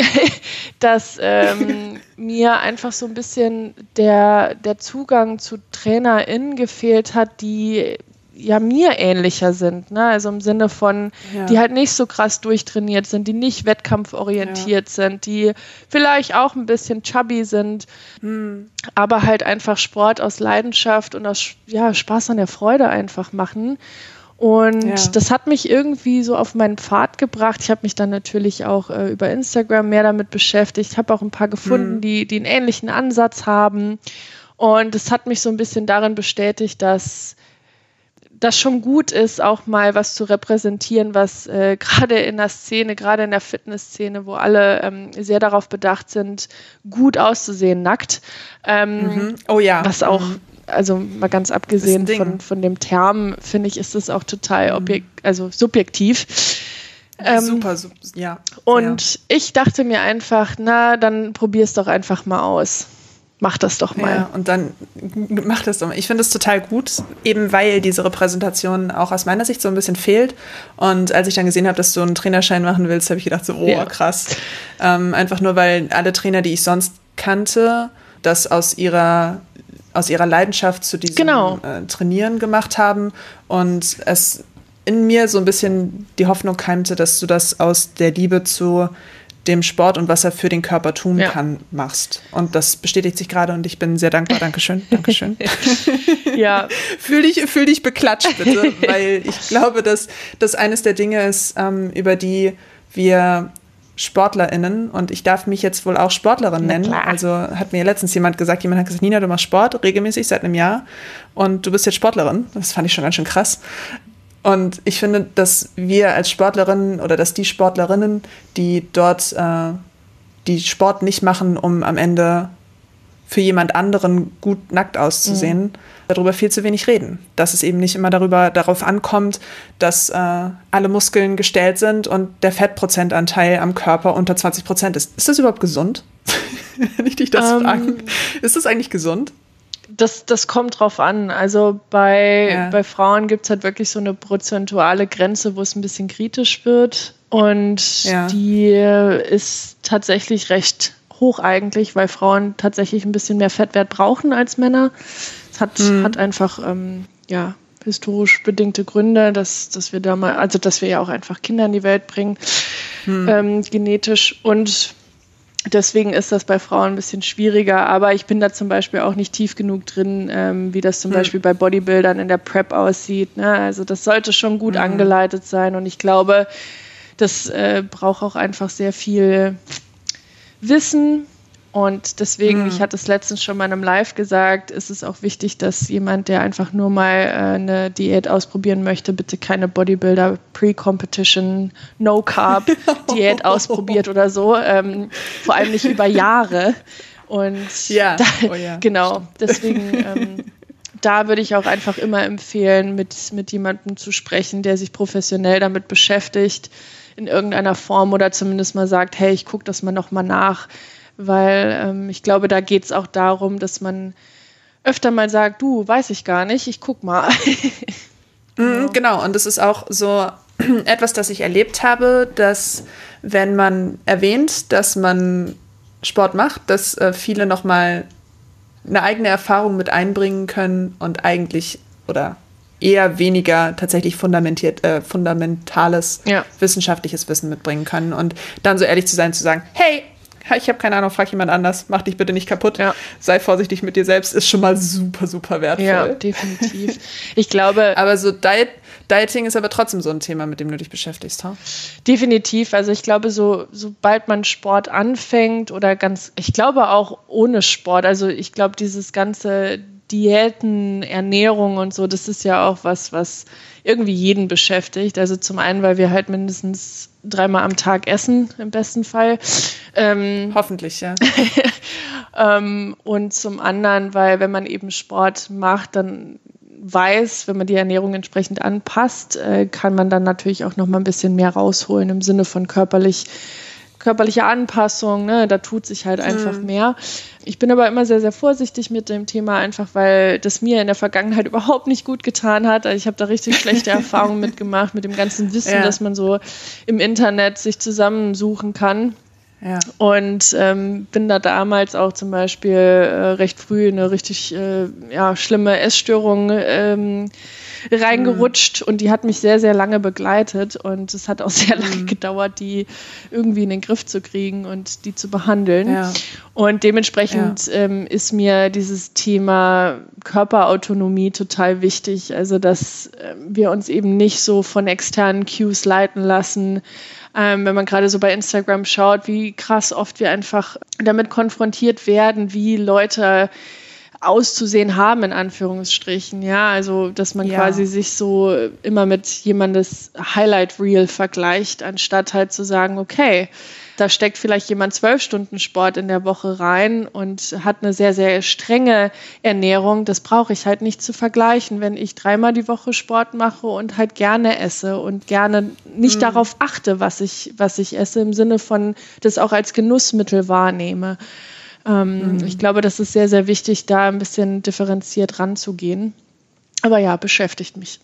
Speaker 4: dass ähm, mir einfach so ein bisschen der, der Zugang zu TrainerInnen gefehlt hat, die ja mir ähnlicher sind, ne? Also im Sinne von, ja. die halt nicht so krass durchtrainiert sind, die nicht wettkampforientiert ja. sind, die vielleicht auch ein bisschen chubby sind, hm. aber halt einfach Sport aus Leidenschaft und aus ja, Spaß an der Freude einfach machen. Und ja. das hat mich irgendwie so auf meinen Pfad gebracht. Ich habe mich dann natürlich auch äh, über Instagram mehr damit beschäftigt, habe auch ein paar gefunden, hm. die, die einen ähnlichen Ansatz haben. Und es hat mich so ein bisschen darin bestätigt, dass das schon gut ist, auch mal was zu repräsentieren, was äh, gerade in der Szene, gerade in der Fitnessszene, wo alle ähm, sehr darauf bedacht sind, gut auszusehen, nackt. Ähm,
Speaker 3: mhm. Oh ja.
Speaker 4: Was auch, also mal ganz abgesehen von, von dem Term, finde ich, ist das auch total objek- also subjektiv. Ähm,
Speaker 3: super, super, ja.
Speaker 4: Und ja. ich dachte mir einfach, na, dann probier's doch einfach mal aus. Mach das doch mal.
Speaker 3: Ja, und dann mach das doch mal. Ich finde es total gut, eben weil diese Repräsentation auch aus meiner Sicht so ein bisschen fehlt. Und als ich dann gesehen habe, dass du einen Trainerschein machen willst, habe ich gedacht so, oh, ja. krass. Ähm, einfach nur, weil alle Trainer, die ich sonst kannte, das aus ihrer, aus ihrer Leidenschaft zu diesem
Speaker 4: genau.
Speaker 3: äh, Trainieren gemacht haben. Und es in mir so ein bisschen die Hoffnung keimte, dass du das aus der Liebe zu dem Sport und was er für den Körper tun ja. kann, machst. Und das bestätigt sich gerade und ich bin sehr dankbar. Dankeschön, Dankeschön.
Speaker 4: ja.
Speaker 3: Fühl dich, fühl dich beklatscht, bitte, weil ich glaube, dass das eines der Dinge ist, ähm, über die wir SportlerInnen, und ich darf mich jetzt wohl auch Sportlerin nennen, also hat mir letztens jemand gesagt, jemand hat gesagt, Nina, du machst Sport regelmäßig seit einem Jahr und du bist jetzt Sportlerin. Das fand ich schon ganz schön krass. Und ich finde, dass wir als Sportlerinnen oder dass die Sportlerinnen, die dort äh, die Sport nicht machen, um am Ende für jemand anderen gut nackt auszusehen, mhm. darüber viel zu wenig reden. Dass es eben nicht immer darüber, darauf ankommt, dass äh, alle Muskeln gestellt sind und der Fettprozentanteil am Körper unter zwanzig Prozent ist. Ist das überhaupt gesund? Wenn ich dich das um, fragen. Ist das eigentlich gesund?
Speaker 4: Das, das kommt drauf an. Also bei, ja. bei Frauen gibt es halt wirklich so eine prozentuale Grenze, wo es ein bisschen kritisch wird. Und ja. die ist tatsächlich recht hoch eigentlich, weil Frauen tatsächlich ein bisschen mehr Fettwert brauchen als Männer. Das hat, mhm. hat einfach ähm, ja, historisch bedingte Gründe, dass, dass wir da mal, also dass wir ja auch einfach Kinder in die Welt bringen, mhm. ähm, genetisch. Und deswegen ist das bei Frauen ein bisschen schwieriger, aber ich bin da zum Beispiel auch nicht tief genug drin, ähm, wie das zum mhm. Beispiel bei Bodybuildern in der Prep aussieht. Ne? Also das sollte schon gut mhm. angeleitet sein und ich glaube, das äh, braucht auch einfach sehr viel Wissen und deswegen, mhm. ich hatte es letztens schon mal in einem Live gesagt, ist es auch wichtig, dass jemand, der einfach nur mal äh, eine Diät ausprobieren möchte, bitte keine Bodybuilder Pre-Competition No-Carb-Diät ausprobiert oder so, ähm, vor allem nicht über Jahre und
Speaker 3: ja.
Speaker 4: Da,
Speaker 3: oh ja.
Speaker 4: genau, deswegen ähm, da würde ich auch einfach immer empfehlen, mit, mit jemandem zu sprechen, der sich professionell damit beschäftigt, in irgendeiner Form oder zumindest mal sagt, hey, ich gucke das mal nochmal nach, weil ähm, ich glaube, da geht es auch darum, dass man öfter mal sagt, du, weiß ich gar nicht, ich guck mal.
Speaker 3: mhm, genau, und es ist auch so etwas, das ich erlebt habe, dass wenn man erwähnt, dass man Sport macht, dass äh, viele nochmal eine eigene Erfahrung mit einbringen können und eigentlich oder eher weniger tatsächlich fundamentiert, äh, fundamentales ja. wissenschaftliches Wissen mitbringen können und dann so ehrlich zu sein, zu sagen, hey, ich habe keine Ahnung, frag jemand anders, mach dich bitte nicht kaputt, ja. sei vorsichtig mit dir selbst, ist schon mal super, super wertvoll.
Speaker 4: Ja, definitiv. Ich glaube...
Speaker 3: aber so Diet, Dieting ist aber trotzdem so ein Thema, mit dem du dich beschäftigst, ha?
Speaker 4: Definitiv, also ich glaube, so sobald man Sport anfängt oder ganz, ich glaube auch ohne Sport, also ich glaube, dieses ganze Diäten, Ernährung und so, das ist ja auch was, was irgendwie jeden beschäftigt. Also zum einen, weil wir halt mindestens dreimal am Tag essen, im besten Fall. Ähm,
Speaker 3: Hoffentlich, ja.
Speaker 4: ähm, und zum anderen, weil wenn man eben Sport macht, dann weiß, wenn man die Ernährung entsprechend anpasst, äh, kann man dann natürlich auch noch mal ein bisschen mehr rausholen im Sinne von körperlich körperliche Anpassung, ne, da tut sich halt einfach mhm. mehr. Ich bin aber immer sehr, sehr vorsichtig mit dem Thema, einfach weil das mir in der Vergangenheit überhaupt nicht gut getan hat. Also ich habe da richtig schlechte Erfahrungen mitgemacht, mit dem ganzen Wissen, ja. das man so im Internet sich zusammensuchen kann. Ja. Und ähm, bin da damals auch zum Beispiel äh, recht früh in eine richtig äh, ja, schlimme Essstörung ähm, reingerutscht mhm. und die hat mich sehr, sehr lange begleitet und es hat auch sehr lange mhm. gedauert, die irgendwie in den Griff zu kriegen und die zu behandeln. Ja. Und dementsprechend ja. ähm, ist mir dieses Thema Körperautonomie total wichtig, also dass äh, wir uns eben nicht so von externen Cues leiten lassen. Ähm, wenn man gerade so bei Instagram schaut, wie krass oft wir einfach damit konfrontiert werden, wie Leute auszusehen haben, in Anführungsstrichen, ja, also, dass man ja. quasi sich so immer mit jemandes Highlight-Reel vergleicht, anstatt halt zu sagen, okay, da steckt vielleicht jemand zwölf Stunden Sport in der Woche rein und hat eine sehr, sehr strenge Ernährung. Das brauche ich halt nicht zu vergleichen, wenn ich dreimal die Woche Sport mache und halt gerne esse und gerne nicht mhm. darauf achte, was ich, was ich esse, im Sinne von das auch als Genussmittel wahrnehme. Ähm, mhm. Ich glaube, das ist sehr, sehr wichtig, da ein bisschen differenziert ranzugehen. Aber ja, beschäftigt mich.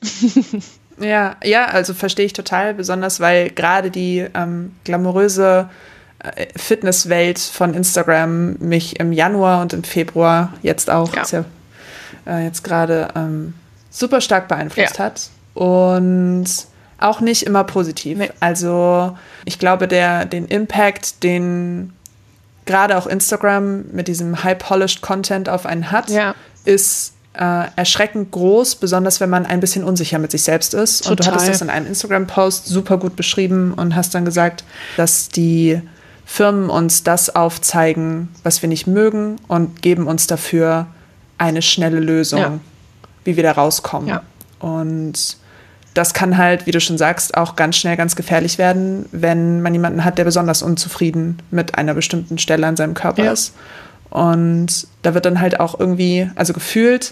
Speaker 3: Ja, ja, also verstehe ich total, besonders weil gerade die ähm, glamouröse äh, Fitnesswelt von Instagram mich im Januar und im Februar jetzt auch, ja. ist ja äh, jetzt gerade ähm, super stark beeinflusst ja. hat und auch nicht immer positiv. Nee. Also ich glaube, der den Impact, den gerade auch Instagram mit diesem high-polished Content auf einen hat, ja. ist äh, erschreckend groß, besonders wenn man ein bisschen unsicher mit sich selbst ist. Total. Und du hattest das in einem Instagram-Post super gut beschrieben und hast dann gesagt, dass die Firmen uns das aufzeigen, was wir nicht mögen und geben uns dafür eine schnelle Lösung, ja. wie wir da rauskommen. Ja. Und das kann halt, wie du schon sagst, auch ganz schnell ganz gefährlich werden, wenn man jemanden hat, der besonders unzufrieden mit einer bestimmten Stelle an seinem Körper ja. ist. Und da wird dann halt auch irgendwie, also gefühlt,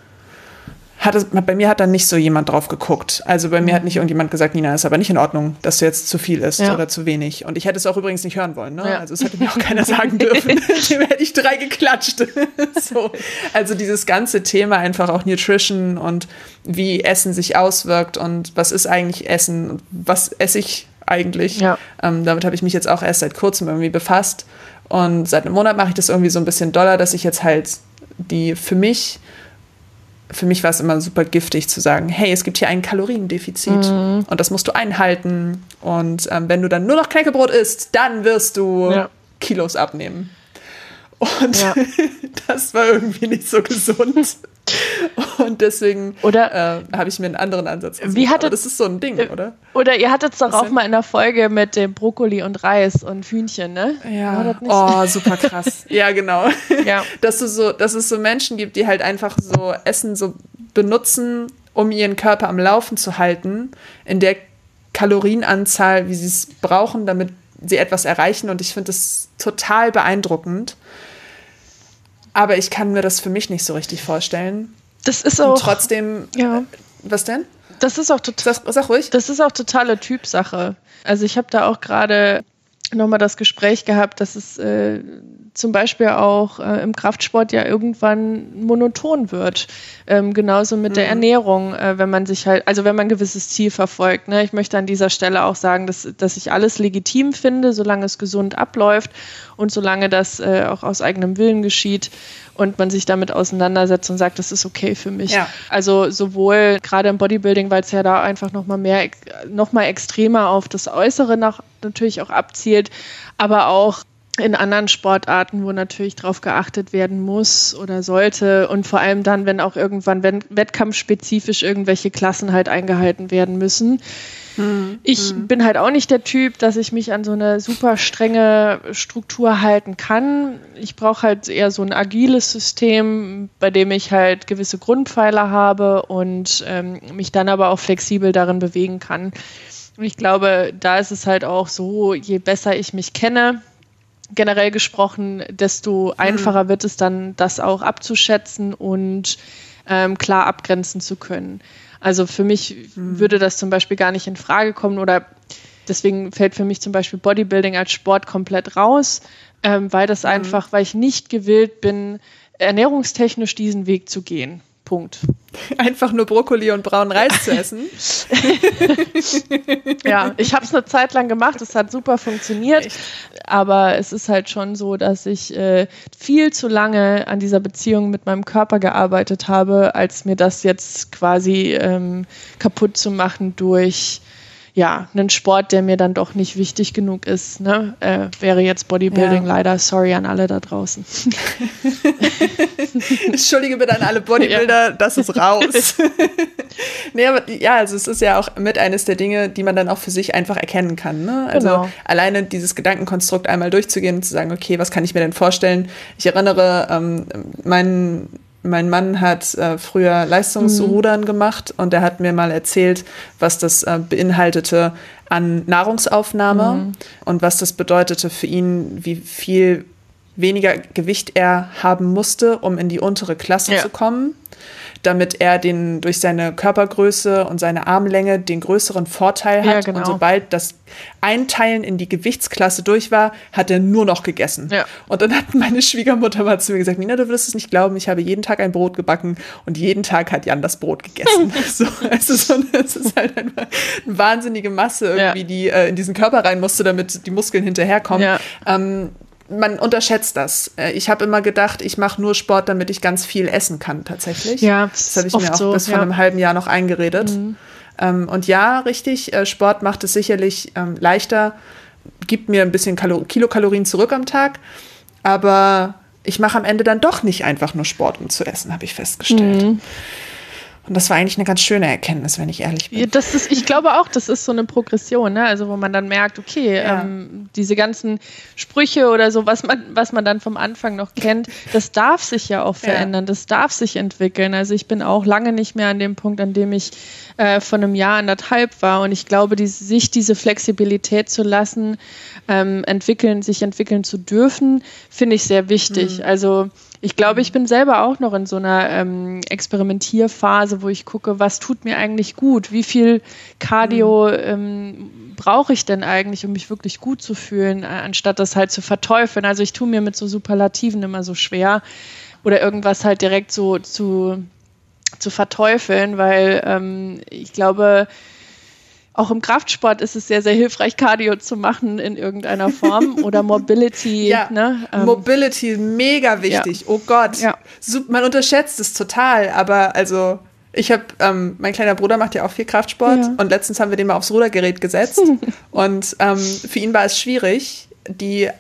Speaker 3: hat es, bei mir hat dann nicht so jemand drauf geguckt. Also bei mir hat nicht irgendjemand gesagt, Nina, ist aber nicht in Ordnung, dass du jetzt zu viel isst ja. oder zu wenig. Und ich hätte es auch übrigens nicht hören wollen. Ne? Ja. Also es hätte mir auch keiner sagen dürfen. Dem hätte ich drei geklatscht. So. Also dieses ganze Thema einfach auch Nutrition und wie Essen sich auswirkt und was ist eigentlich Essen und was esse ich eigentlich. Ja. Ähm, damit habe ich mich jetzt auch erst seit kurzem irgendwie befasst. Und seit einem Monat mache ich das irgendwie so ein bisschen doller, dass ich jetzt halt die für mich Für mich war es immer super giftig zu sagen, hey, es gibt hier ein Kaloriendefizit mhm. und das musst du einhalten. Und ähm, wenn du dann nur noch Knäckebrot isst, dann wirst du ja. Kilos abnehmen. Und ja. das war irgendwie nicht so gesund. Und deswegen äh, habe ich mir einen anderen Ansatz gesucht.
Speaker 4: Wie hattet,
Speaker 3: Aber das ist so ein Ding, oder?
Speaker 4: Oder ihr hattet es doch Was auch denn? mal in der Folge mit dem Brokkoli und Reis und Hühnchen, ne?
Speaker 3: Ja, oh, super krass. Ja, genau. Ja. Dass, du so, dass es so Menschen gibt, die halt einfach so Essen so benutzen, um ihren Körper am Laufen zu halten, in der Kalorienanzahl, wie sie es brauchen, damit sie etwas erreichen. Und ich finde das total beeindruckend. Aber ich kann mir das für mich nicht so richtig vorstellen.
Speaker 4: Das ist auch.
Speaker 3: Und trotzdem.
Speaker 4: Ja.
Speaker 3: Was denn?
Speaker 4: Das ist auch total.
Speaker 3: Sag, sag ruhig.
Speaker 4: Das ist auch totale Typsache. Also ich habe da auch gerade nochmal das Gespräch gehabt, dass es äh, zum Beispiel auch äh, im Kraftsport ja irgendwann monoton wird. Ähm, genauso mit mhm. der Ernährung, äh, wenn man sich halt, also wenn man ein gewisses Ziel verfolgt. Ne? Ich möchte an dieser Stelle auch sagen, dass, dass ich alles legitim finde, solange es gesund abläuft und solange das äh, auch aus eigenem Willen geschieht und man sich damit auseinandersetzt und sagt, das ist okay für mich. Ja. Also sowohl gerade im Bodybuilding, weil es ja da einfach nochmal mehr, nochmal extremer auf das Äußere nach, natürlich auch abzielt, aber auch in anderen Sportarten, wo natürlich drauf geachtet werden muss oder sollte und vor allem dann, wenn auch irgendwann wenn wettkampfspezifisch irgendwelche Klassen halt eingehalten werden müssen. Mhm. Ich mhm. bin halt auch nicht der Typ, dass ich mich an so eine super strenge Struktur halten kann. Ich brauche halt eher so ein agiles System, bei dem ich halt gewisse Grundpfeiler habe und ähm, mich dann aber auch flexibel darin bewegen kann. Und ich glaube, da ist es halt auch so, je besser ich mich kenne, generell gesprochen, desto einfacher mhm. wird es dann, das auch abzuschätzen und ähm, klar abgrenzen zu können. Also für mich mhm. würde das zum Beispiel gar nicht in Frage kommen oder deswegen fällt für mich zum Beispiel Bodybuilding als Sport komplett raus, ähm, weil das mhm. einfach, weil ich nicht gewillt bin, ernährungstechnisch diesen Weg zu gehen. Punkt.
Speaker 3: Einfach nur Brokkoli und braunen Reis zu essen.
Speaker 4: Ja, ich habe es eine Zeit lang gemacht, es hat super funktioniert, Echt? aber es ist halt schon so, dass ich äh, viel zu lange an dieser Beziehung mit meinem Körper gearbeitet habe, als mir das jetzt quasi ähm, kaputt zu machen durch ja, einen Sport, der mir dann doch nicht wichtig genug ist, ne? äh, wäre jetzt Bodybuilding ja. leider. Sorry an alle da draußen.
Speaker 3: Entschuldige bitte an alle Bodybuilder, ja. das ist raus. Nee, aber ja, also es ist ja auch mit eines der Dinge, die man dann auch für sich einfach erkennen kann. Ne? Also genau. alleine dieses Gedankenkonstrukt einmal durchzugehen und zu sagen, okay, was kann ich mir denn vorstellen? Ich erinnere, ähm, mein Mein Mann hat äh, früher Leistungsrudern mhm. gemacht und er hat mir mal erzählt, was das äh, beinhaltete an Nahrungsaufnahme mhm. und was das bedeutete für ihn, wie viel weniger Gewicht er haben musste, um in die untere Klasse ja. zu kommen, damit er den durch seine Körpergröße und seine Armlänge den größeren Vorteil hat. Ja, genau. Und sobald das Einteilen in die Gewichtsklasse durch war, hat er nur noch gegessen. Ja. Und dann hat meine Schwiegermutter mal zu mir gesagt, Nina, du wirst es nicht glauben, ich habe jeden Tag ein Brot gebacken und jeden Tag hat Jan das Brot gegessen. so, also so, es ist halt einfach eine wahnsinnige Masse irgendwie, ja. die äh, in diesen Körper rein musste, damit die Muskeln hinterherkommen. Ja. Ähm, Man unterschätzt das. Ich habe immer gedacht, ich mache nur Sport, damit ich ganz viel essen kann, tatsächlich. Ja, das habe ich mir auch so, bis ja. vor einem halben Jahr noch eingeredet. Mhm. Ähm, und ja, richtig, äh, Sport macht es sicherlich ähm, leichter, gibt mir ein bisschen Kalor- Kilokalorien zurück am Tag, aber ich mache am Ende dann doch nicht einfach nur Sport, um zu essen, habe ich festgestellt. Mhm. Und das war eigentlich eine ganz schöne Erkenntnis, wenn ich ehrlich bin.
Speaker 4: Ja, das ist, ich glaube auch, das ist so eine Progression, ne? Also wo man dann merkt, okay, ja. ähm, diese ganzen Sprüche oder so, was man, was man dann vom Anfang noch kennt, das darf sich ja auch verändern, ja. das darf sich entwickeln. Also ich bin auch lange nicht mehr an dem Punkt, an dem ich äh, von einem Jahr, anderthalb war. Und ich glaube, die, sich diese Flexibilität zu lassen, ähm, entwickeln, sich entwickeln zu dürfen, finde ich sehr wichtig. Mhm. Also ich glaube, ich bin selber auch noch in so einer ähm, Experimentierphase, wo ich gucke, was tut mir eigentlich gut? Wie viel Cardio ähm, brauche ich denn eigentlich, um mich wirklich gut zu fühlen, anstatt das halt zu verteufeln? Also ich tue mir mit so Superlativen immer so schwer oder irgendwas halt direkt so zu, zu verteufeln, weil ähm, ich glaube, auch im Kraftsport ist es sehr, sehr hilfreich, Cardio zu machen in irgendeiner Form oder Mobility.
Speaker 3: Ja,
Speaker 4: ne?
Speaker 3: ähm, Mobility, mega wichtig. Ja. Oh Gott, ja. Man unterschätzt es total, aber also ich habe, ähm, mein kleiner Bruder macht ja auch viel Kraftsport ja. und letztens haben wir den mal aufs Rudergerät gesetzt und ähm, für ihn war es schwierig, die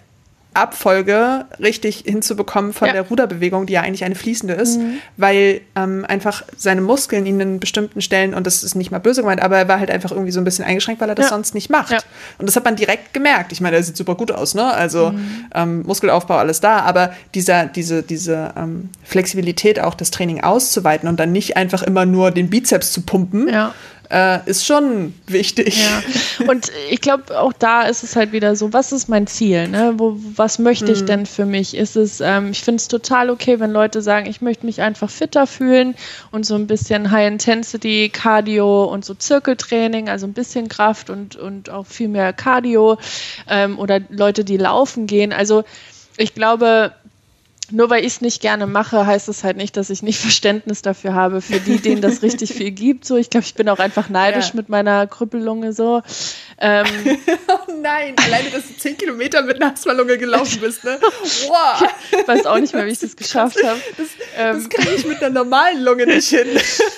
Speaker 3: Abfolge richtig hinzubekommen von ja. der Ruderbewegung, die ja eigentlich eine fließende ist, mhm. weil ähm, einfach seine Muskeln ihn in bestimmten Stellen, und das ist nicht mal böse gemeint, aber er war halt einfach irgendwie so ein bisschen eingeschränkt, weil er das ja. sonst nicht macht. Ja. Und das hat man direkt gemerkt. Ich meine, er sieht super gut aus, ne? Also mhm. ähm, Muskelaufbau, alles da, aber dieser, diese, diese ähm, Flexibilität auch, das Training auszuweiten und dann nicht einfach immer nur den Bizeps zu pumpen, ja. Äh, ist schon wichtig.
Speaker 4: Ja. Und ich glaube, auch da ist es halt wieder so, was ist mein Ziel? Ne? Wo, was möchte ich hm. denn für mich? Ist es, ähm, ich finde es total okay, wenn Leute sagen, ich möchte mich einfach fitter fühlen und so ein bisschen High-Intensity, Cardio und so Zirkeltraining, also ein bisschen Kraft und, und auch viel mehr Cardio ähm, oder Leute, die laufen gehen. Also ich glaube, nur weil ich es nicht gerne mache, heißt es halt nicht, dass ich nicht Verständnis dafür habe, für die, denen das richtig viel gibt. So, ich glaube, ich bin auch einfach neidisch ja. mit meiner Krüppellunge so. Ähm,
Speaker 3: oh nein, alleine, dass du zehn Kilometer mit einer Asthmalunge gelaufen bist, ne? Wow.
Speaker 4: Ich weiß auch nicht mehr, wie ich das geschafft habe.
Speaker 3: Das, ähm, das kriege ich mit einer normalen Lunge nicht hin.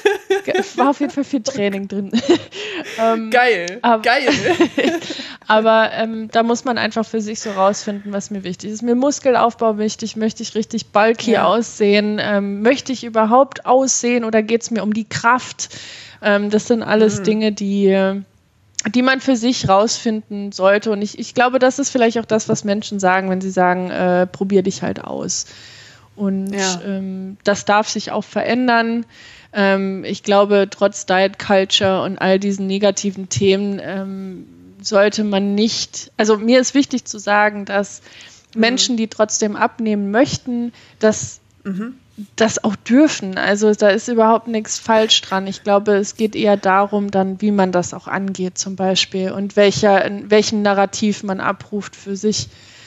Speaker 4: War auf jeden Fall viel Training drin.
Speaker 3: ähm, Geil, aber, geil.
Speaker 4: aber ähm, da muss man einfach für sich so rausfinden, was mir wichtig ist. Ist mir Muskelaufbau wichtig? Möchte ich richtig bulky ja. aussehen? Ähm, möchte ich überhaupt aussehen oder geht es mir um die Kraft? Ähm, das sind alles mhm. Dinge, die, die man für sich rausfinden sollte. Und ich, ich glaube, das ist vielleicht auch das, was Menschen sagen, wenn sie sagen, äh, probier dich halt aus. Und ja. ähm, das darf sich auch verändern. Ähm, ich glaube, trotz Diet Culture und all diesen negativen Themen ähm, sollte man nicht, also mir ist wichtig zu sagen, dass mhm. Menschen, die trotzdem abnehmen möchten, das, mhm. das auch dürfen. Also da ist überhaupt nichts falsch dran. Ich glaube, es geht eher darum, dann, wie man das auch angeht zum Beispiel und welcher, welchen Narrativ man abruft für sich.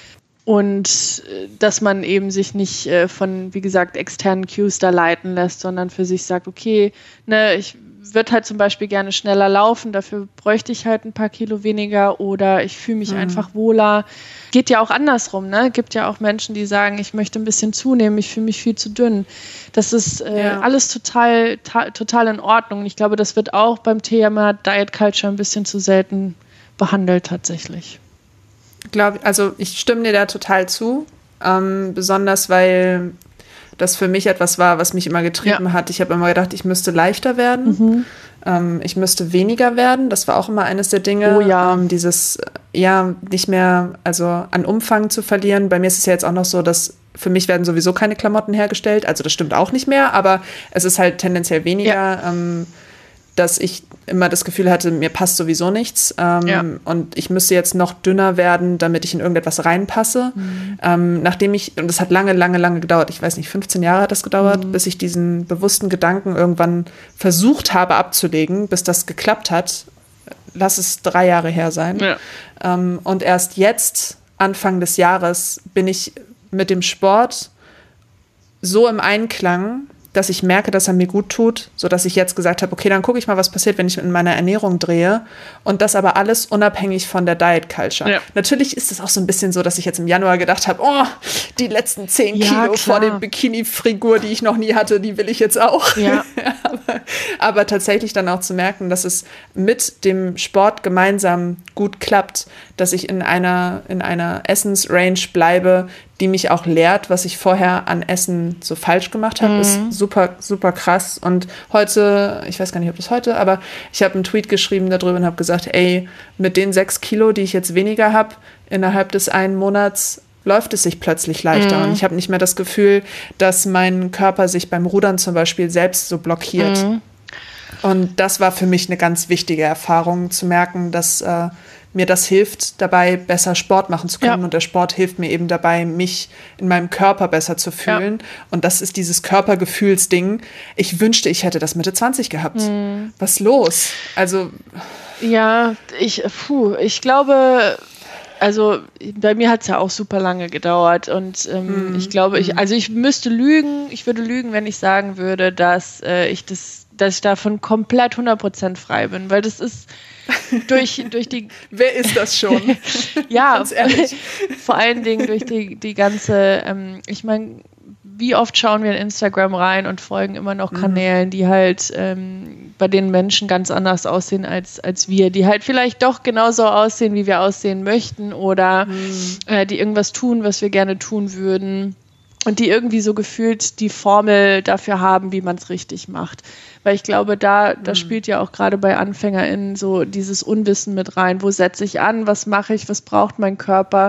Speaker 4: Und dass man eben sich nicht äh, von, wie gesagt, externen Cues da leiten lässt, sondern für sich sagt, okay, ne, ich würde halt zum Beispiel gerne schneller laufen, dafür bräuchte ich halt ein paar Kilo weniger oder ich fühle mich mhm. einfach wohler. Geht ja auch andersrum, ne? Gibt ja auch Menschen, die sagen, ich möchte ein bisschen zunehmen, ich fühle mich viel zu dünn. Das ist äh, ja. alles total, ta- total in Ordnung. Und ich glaube, das wird auch beim Thema Diet Culture ein bisschen zu selten behandelt tatsächlich.
Speaker 3: Glaub, also ich stimme dir da total zu, ähm, besonders weil das für mich etwas war, was mich immer getrieben ja. hat. Ich habe immer gedacht, ich müsste leichter werden, mhm. ähm, ich müsste weniger werden. Das war auch immer eines der Dinge,
Speaker 4: oh, ja.
Speaker 3: ähm, dieses, ja, nicht mehr, also an Umfang zu verlieren. Bei mir ist es ja jetzt auch noch so, dass für mich werden sowieso keine Klamotten hergestellt, also das stimmt auch nicht mehr, aber es ist halt tendenziell weniger, ja. ähm, dass ich immer das Gefühl hatte, mir passt sowieso nichts ähm, ja. und ich müsste jetzt noch dünner werden, damit ich in irgendetwas reinpasse. Mhm. Ähm, nachdem ich, und das hat lange, lange, lange gedauert, ich weiß nicht, fünfzehn Jahre hat das gedauert, mhm. bis ich diesen bewussten Gedanken irgendwann versucht habe abzulegen, bis das geklappt hat. Lass es drei Jahre her sein. Ja. Ähm, und erst jetzt, Anfang des Jahres, bin ich mit dem Sport so im Einklang, dass ich merke, dass er mir gut tut, sodass ich jetzt gesagt habe, okay, dann gucke ich mal, was passiert, wenn ich in meiner Ernährung drehe. Und das aber alles unabhängig von der Diet Culture. Ja. Natürlich ist es auch so ein bisschen so, dass ich jetzt im Januar gedacht habe, oh, die letzten zehn ja, Kilo klar. vor der Bikini-Figur, die ich noch nie hatte, die will ich jetzt auch. Ja. aber, aber tatsächlich dann auch zu merken, dass es mit dem Sport gemeinsam gut klappt, dass ich in einer, in einer Essensrange bleibe, die mich auch lehrt, was ich vorher an Essen so falsch gemacht habe, mhm. ist super, super krass. Und heute, ich weiß gar nicht, ob das heute, aber ich habe einen Tweet geschrieben darüber und habe gesagt, ey, mit den sechs Kilo, die ich jetzt weniger habe, innerhalb des einen Monats läuft es sich plötzlich leichter. Mhm. Und ich habe nicht mehr das Gefühl, dass mein Körper sich beim Rudern zum Beispiel selbst so blockiert. Mhm. Und das war für mich eine ganz wichtige Erfahrung, zu merken, dass äh, mir das hilft, dabei besser Sport machen zu können. Ja. Und der Sport hilft mir eben dabei, mich in meinem Körper besser zu fühlen. Ja. Und das ist dieses Körpergefühlsding. Ich wünschte, ich hätte das Mitte zwanzig gehabt. Mhm. Was los? Also
Speaker 4: ja, ich, puh, ich glaube, also bei mir hat es ja auch super lange gedauert. Und ähm, mhm. ich glaube, ich, also ich müsste lügen, ich würde lügen, wenn ich sagen würde, dass äh, ich das, dass ich davon komplett hundert Prozent frei bin. Weil das ist durch, durch die...
Speaker 3: Wer ist das schon?
Speaker 4: Ja, ganz ehrlich. Vor allen Dingen durch die, die ganze, ähm, ich meine, wie oft schauen wir in Instagram rein und folgen immer noch Kanälen, mhm. die halt ähm, bei den Menschen ganz anders aussehen als, als wir, die halt vielleicht doch genauso aussehen, wie wir aussehen möchten oder mhm. äh, die irgendwas tun, was wir gerne tun würden. Und die irgendwie so gefühlt die Formel dafür haben, wie man es richtig macht. Weil ich glaube, da, da mhm. spielt ja auch gerade bei AnfängerInnen so dieses Unwissen mit rein. Wo setze ich an? Was mache ich? Was braucht mein Körper?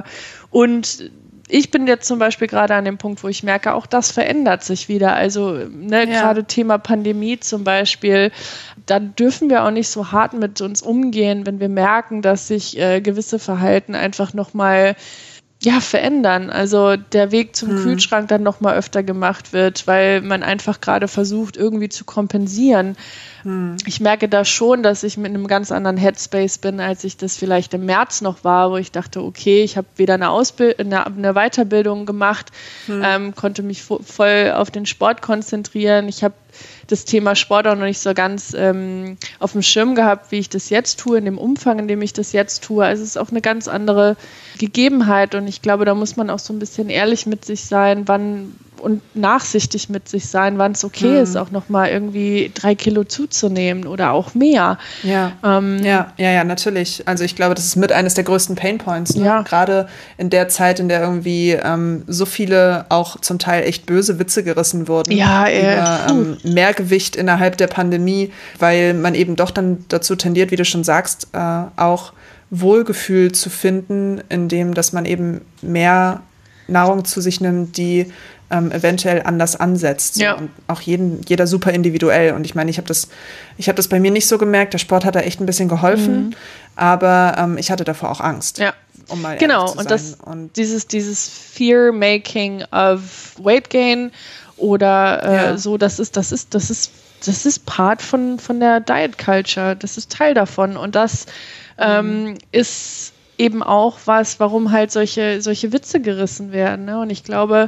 Speaker 4: Und ich bin jetzt zum Beispiel gerade an dem Punkt, wo ich merke, auch das verändert sich wieder. Also ne, ja. gerade Thema Pandemie zum Beispiel, da dürfen wir auch nicht so hart mit uns umgehen, wenn wir merken, dass sich äh, gewisse Verhalten einfach nochmal ja, verändern. Also der Weg zum hm. Kühlschrank dann noch mal öfter gemacht wird, weil man einfach gerade versucht, irgendwie zu kompensieren. Hm. Ich merke da schon, dass ich mit einem ganz anderen Headspace bin, als ich das vielleicht im März noch war, wo ich dachte, okay, ich habe weder eine Ausbild- eine, eine Weiterbildung gemacht, hm. ähm, konnte mich vo- voll auf den Sport konzentrieren. Ich habe das Thema Sport auch noch nicht so ganz ähm, auf dem Schirm gehabt, wie ich das jetzt tue, in dem Umfang, in dem ich das jetzt tue. Also es ist auch eine ganz andere Gegebenheit und ich glaube, da muss man auch so ein bisschen ehrlich mit sich sein, wann und nachsichtig mit sich sein, wann es okay mhm. ist, auch nochmal irgendwie drei Kilo zuzunehmen oder auch mehr.
Speaker 3: Ja. Ähm, ja, ja, ja, natürlich. Also ich glaube, das ist mit eines der größten Painpoints. Ne?
Speaker 4: Ja.
Speaker 3: Gerade in der Zeit, in der irgendwie ähm, so viele auch zum Teil echt böse Witze gerissen wurden.
Speaker 4: Ja, äh,
Speaker 3: über ähm, Mehrgewicht innerhalb der Pandemie, weil man eben doch dann dazu tendiert, wie du schon sagst, äh, auch Wohlgefühl zu finden, indem dass man eben mehr Nahrung zu sich nimmt, die ähm, eventuell anders ansetzt.
Speaker 4: Ja.
Speaker 3: Und auch jeden, jeder super individuell. Und ich meine, ich habe das, ich habe das bei mir nicht so gemerkt. Der Sport hat da echt ein bisschen geholfen, mhm. aber ähm, ich hatte davor auch Angst.
Speaker 4: Ja.
Speaker 3: Um mal
Speaker 4: genau,
Speaker 3: zu
Speaker 4: und
Speaker 3: sein.
Speaker 4: das
Speaker 3: und
Speaker 4: dieses, dieses Fear-Making of Weight Gain oder äh,
Speaker 3: ja.
Speaker 4: so, das ist, das ist, das ist, das ist Part von, von der Diet Culture. Das ist Teil davon. Und das ähm, mhm. ist eben auch was, warum halt solche, solche Witze gerissen werden. Ne? Und ich glaube,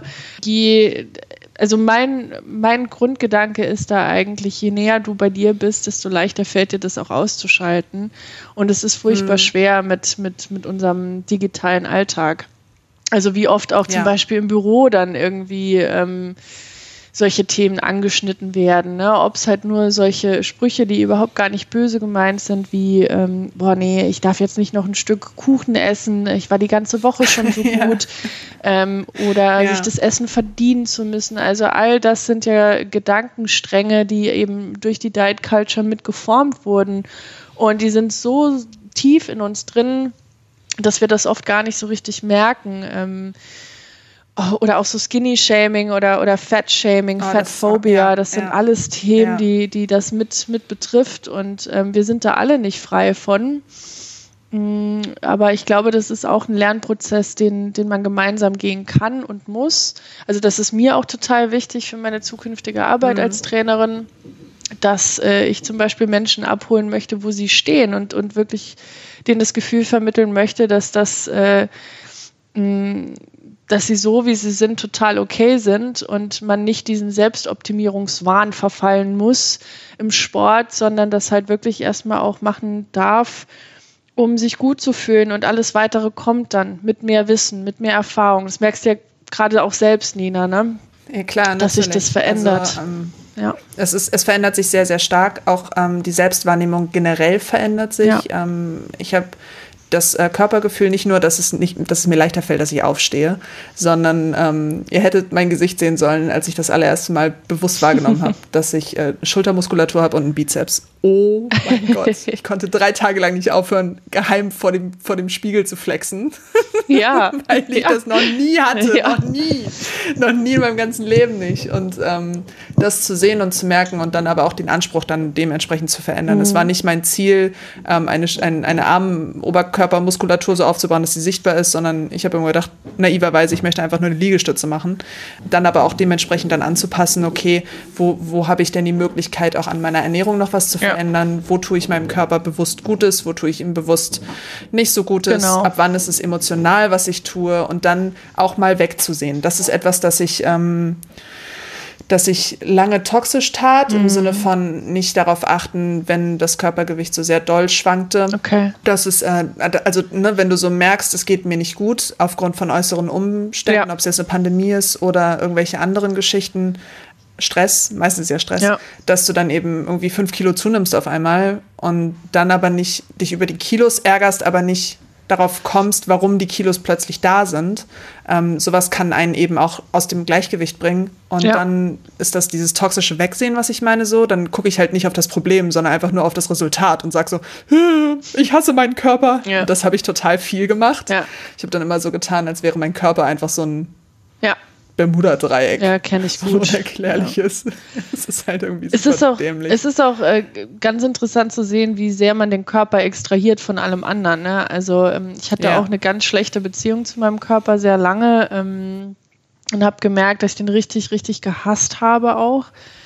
Speaker 4: je, also mein, mein Grundgedanke ist da eigentlich, je näher du bei dir bist, desto leichter fällt dir das auch auszuschalten. Und es ist furchtbar mhm. schwer mit, mit, mit unserem digitalen Alltag. Also wie oft auch zum
Speaker 3: ja.
Speaker 4: Beispiel im Büro dann irgendwie ähm, solche Themen angeschnitten werden, ne? Ob es halt nur solche Sprüche, die überhaupt gar nicht böse gemeint sind, wie, ähm, boah, nee, ich darf jetzt nicht noch ein Stück Kuchen essen, ich war die ganze Woche schon so
Speaker 3: ja.
Speaker 4: gut, ähm, oder
Speaker 3: ja.
Speaker 4: sich das Essen verdienen zu müssen. Also all das sind ja Gedankenstränge, die eben durch die Diet Culture mit geformt wurden und die sind so tief in uns drin, dass wir das oft gar nicht so richtig merken. Ähm, Oder auch so Skinny-Shaming oder, oder Fat-Shaming, oh, Fat-Phobia, das, ja, das sind ja. alles Themen, ja. die, die das mit, mit betrifft und ähm, wir sind da alle nicht frei von. Mm, aber ich glaube, das ist auch ein Lernprozess, den, den man gemeinsam gehen kann und muss. Also das ist mir auch total wichtig für meine zukünftige Arbeit mhm. als Trainerin, dass äh, ich zum Beispiel Menschen abholen möchte, wo sie stehen und, und wirklich denen das Gefühl vermitteln möchte, dass das äh, mh, dass sie so, wie sie sind, total okay sind und man nicht diesen Selbstoptimierungswahn verfallen muss im Sport, sondern das halt wirklich erstmal auch machen darf, um sich gut zu fühlen und alles Weitere kommt dann mit mehr Wissen, mit mehr Erfahrung. Das merkst du ja gerade auch selbst, Nina, ne?
Speaker 3: Ja, klar,
Speaker 4: dass sich das verändert.
Speaker 3: Also, ähm,
Speaker 4: ja.
Speaker 3: es, ist, es verändert sich sehr, sehr stark. Auch ähm, die Selbstwahrnehmung generell verändert sich.
Speaker 4: Ja.
Speaker 3: Ähm, ich habe das äh, Körpergefühl nicht nur, dass es, nicht, dass es mir leichter fällt, dass ich aufstehe, sondern ähm, ihr hättet mein Gesicht sehen sollen, als ich das allererste Mal bewusst wahrgenommen habe, dass ich äh, Schultermuskulatur habe und einen Bizeps. Oh mein Gott, ich konnte drei Tage lang nicht aufhören, geheim vor dem, vor dem Spiegel zu flexen.
Speaker 4: Ja.
Speaker 3: Weil ich
Speaker 4: ja.
Speaker 3: das noch nie hatte,
Speaker 4: Ja.
Speaker 3: noch nie. Noch nie in meinem ganzen Leben nicht. Und ähm, das zu sehen und zu merken und dann aber auch den Anspruch dann dementsprechend zu verändern. Es mhm. war nicht mein Ziel, ähm, eine, ein, eine Arm-Oberkörpermuskulatur so aufzubauen, dass sie sichtbar ist, sondern ich habe immer gedacht, naiverweise, ich möchte einfach nur eine Liegestütze machen. Dann aber auch dementsprechend dann anzupassen, okay, wo, wo habe ich denn die Möglichkeit, auch an meiner Ernährung noch was zu verändern? Ja. Wo tue ich meinem Körper bewusst Gutes? Wo tue ich ihm bewusst nicht so Gutes?
Speaker 4: Genau.
Speaker 3: Ab wann ist es emotional, was ich tue? Und dann auch mal wegzusehen. Das ist etwas, das ich... Ähm, dass ich lange toxisch tat, mhm. im Sinne von nicht darauf achten, wenn das Körpergewicht so sehr doll schwankte.
Speaker 4: Okay.
Speaker 3: Das ist, äh, also ne, wenn du so merkst, es geht mir nicht gut, aufgrund von äußeren Umständen,
Speaker 4: ja.
Speaker 3: ob es jetzt eine Pandemie ist oder irgendwelche anderen Geschichten, Stress, meistens ja Stress,
Speaker 4: ja.
Speaker 3: dass du dann eben irgendwie fünf Kilo zunimmst auf einmal und dann aber nicht dich über die Kilos ärgerst, aber nicht darauf kommst, warum die Kilos plötzlich da sind. Ähm, sowas kann einen eben auch aus dem Gleichgewicht bringen. Und ja. dann ist das dieses toxische Wegsehen, was ich meine so. Dann gucke ich halt nicht auf das Problem, sondern einfach nur auf das Resultat und sage so, ich hasse meinen Körper. Ja. Und das habe ich total viel gemacht. Ja. Ich habe dann immer so getan, als wäre mein Körper einfach so ein ja. Bermuda-Dreieck.
Speaker 4: Ja, kenne ich gut.
Speaker 3: Unerklärlich ist. Es ist halt irgendwie
Speaker 4: es
Speaker 3: super
Speaker 4: ist auch,
Speaker 3: dämlich.
Speaker 4: Es ist auch äh, ganz interessant zu sehen, wie sehr man den Körper extrahiert von allem anderen. Ne? Also ähm, ich hatte ja. auch eine ganz schlechte Beziehung zu meinem Körper sehr lange ähm, und habe gemerkt, dass ich den richtig, richtig gehasst habe auch.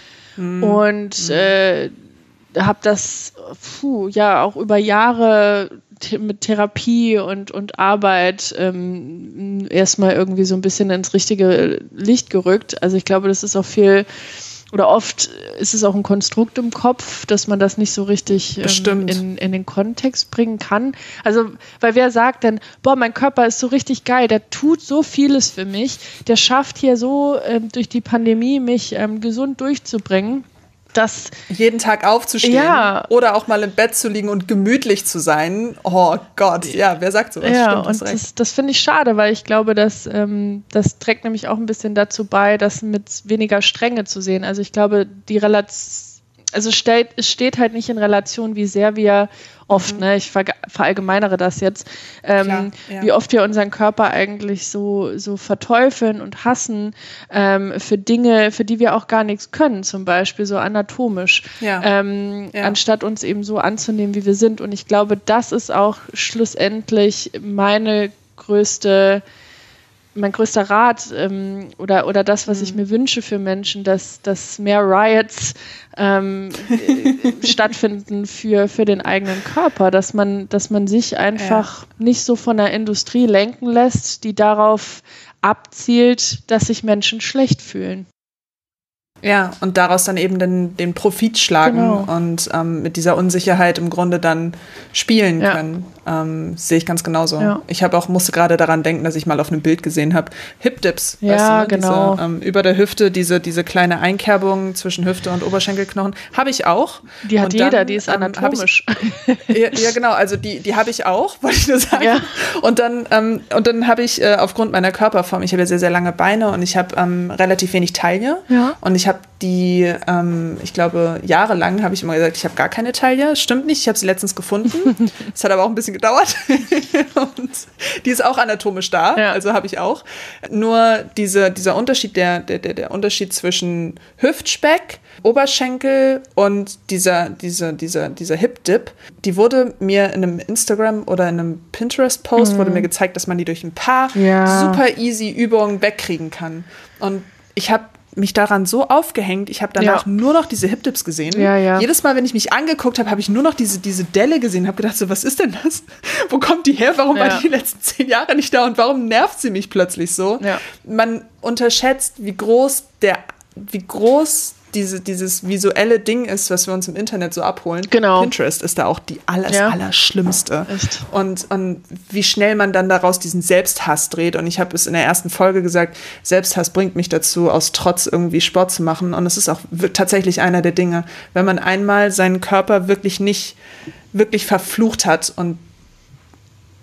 Speaker 4: Hm. Und hm. äh, habe das puh, ja auch über Jahre mit Therapie und, und Arbeit ähm, erstmal irgendwie so ein bisschen ins richtige Licht gerückt. Also ich glaube, das ist auch viel, oder oft ist es auch ein Konstrukt im Kopf, dass man das nicht so richtig ähm, in, in den Kontext bringen kann. Also, weil wer sagt denn, boah, mein Körper ist so richtig geil, der tut so vieles für mich, der schafft hier so ähm, durch die Pandemie mich ähm, gesund durchzubringen. Das
Speaker 3: jeden Tag aufzustehen
Speaker 4: ja.
Speaker 3: oder auch mal im Bett zu liegen und gemütlich zu sein. Oh Gott, ja, wer sagt sowas?
Speaker 4: Ja,
Speaker 3: Stimmt,
Speaker 4: und das, das finde ich schade, weil ich glaube, dass ähm, das trägt nämlich auch ein bisschen dazu bei, das mit weniger Strenge zu sehen. Also ich glaube, die Relation, also steht, es steht halt nicht in Relation, wie sehr wir oft, mhm. ne, ich ver- verallgemeinere das jetzt, ähm, Klar, ja. wie oft wir unseren Körper eigentlich so, so verteufeln und hassen ähm, für Dinge, für die wir auch gar nichts können, zum Beispiel so anatomisch,
Speaker 3: ja.
Speaker 4: Ähm,
Speaker 3: ja.
Speaker 4: anstatt uns eben so anzunehmen, wie wir sind. Und ich glaube, das ist auch schlussendlich meine größte mein größter Rat ähm, oder, oder das, was mhm. ich mir wünsche für Menschen, dass, dass mehr Riots ähm, stattfinden für, für den eigenen Körper, dass man, dass man sich einfach ja. nicht so von der Industrie lenken lässt, die darauf abzielt, dass sich Menschen schlecht fühlen.
Speaker 3: Ja, und daraus dann eben den, den Profit schlagen
Speaker 4: genau.
Speaker 3: und ähm, mit dieser Unsicherheit im Grunde dann spielen
Speaker 4: ja.
Speaker 3: können. Ähm, sehe ich ganz genauso.
Speaker 4: Ja.
Speaker 3: Ich habe auch, musste gerade daran denken, dass ich mal auf einem Bild gesehen habe, Hip-Dips.
Speaker 4: Ja,
Speaker 3: weißt du, ne?
Speaker 4: genau.
Speaker 3: Diese, ähm, über der Hüfte, diese, diese kleine Einkerbung zwischen Hüfte und Oberschenkelknochen. Habe ich auch.
Speaker 4: Die hat
Speaker 3: und
Speaker 4: jeder,
Speaker 3: dann,
Speaker 4: die ist
Speaker 3: ähm,
Speaker 4: anatomisch.
Speaker 3: Ich, ja, ja, genau, also die, die habe ich auch, wollte ich nur sagen.
Speaker 4: Ja.
Speaker 3: Und dann, ähm, und dann habe ich äh, aufgrund meiner Körperform, ich habe ja sehr, sehr lange Beine und ich habe ähm, relativ wenig Taille.
Speaker 4: Ja.
Speaker 3: Und ich habe die, ähm, ich glaube, jahrelang habe ich immer gesagt, ich habe gar keine Taille. Stimmt nicht, ich habe sie letztens gefunden. Es hat aber auch ein bisschen gedauert. Und die ist auch anatomisch da,
Speaker 4: ja.
Speaker 3: also habe ich auch. Nur diese, dieser Unterschied, der, der, der, der Unterschied zwischen Hüftspeck, Oberschenkel und dieser, dieser, dieser, dieser Hip-Dip, die wurde mir in einem Instagram oder in einem Pinterest-Post, mhm. wurde mir gezeigt, dass man die durch ein paar
Speaker 4: ja.
Speaker 3: super easy Übungen wegkriegen kann. Und ich habe mich daran so aufgehängt, ich habe danach ja. nur noch diese Hip-Dips gesehen.
Speaker 4: Ja, ja.
Speaker 3: Jedes Mal, wenn ich mich angeguckt habe, habe ich nur noch diese, diese Delle gesehen, habe gedacht, so, was ist denn das? Wo kommt die her? Warum
Speaker 4: ja.
Speaker 3: war die die letzten zehn Jahre nicht da und warum nervt sie mich plötzlich so?
Speaker 4: Ja.
Speaker 3: Man unterschätzt, wie groß der, wie groß diese, dieses visuelle Ding ist, was wir uns im Internet so abholen.
Speaker 4: Genau.
Speaker 3: Pinterest ist da auch die alles,
Speaker 4: ja.
Speaker 3: Allerschlimmste.
Speaker 4: Echt?
Speaker 3: Und, und wie schnell man dann daraus diesen Selbsthass dreht. Und ich habe es in der ersten Folge gesagt, Selbsthass bringt mich dazu, aus Trotz irgendwie Sport zu machen. Und es ist auch w- tatsächlich einer der Dinge, wenn man einmal seinen Körper wirklich nicht, wirklich verflucht hat und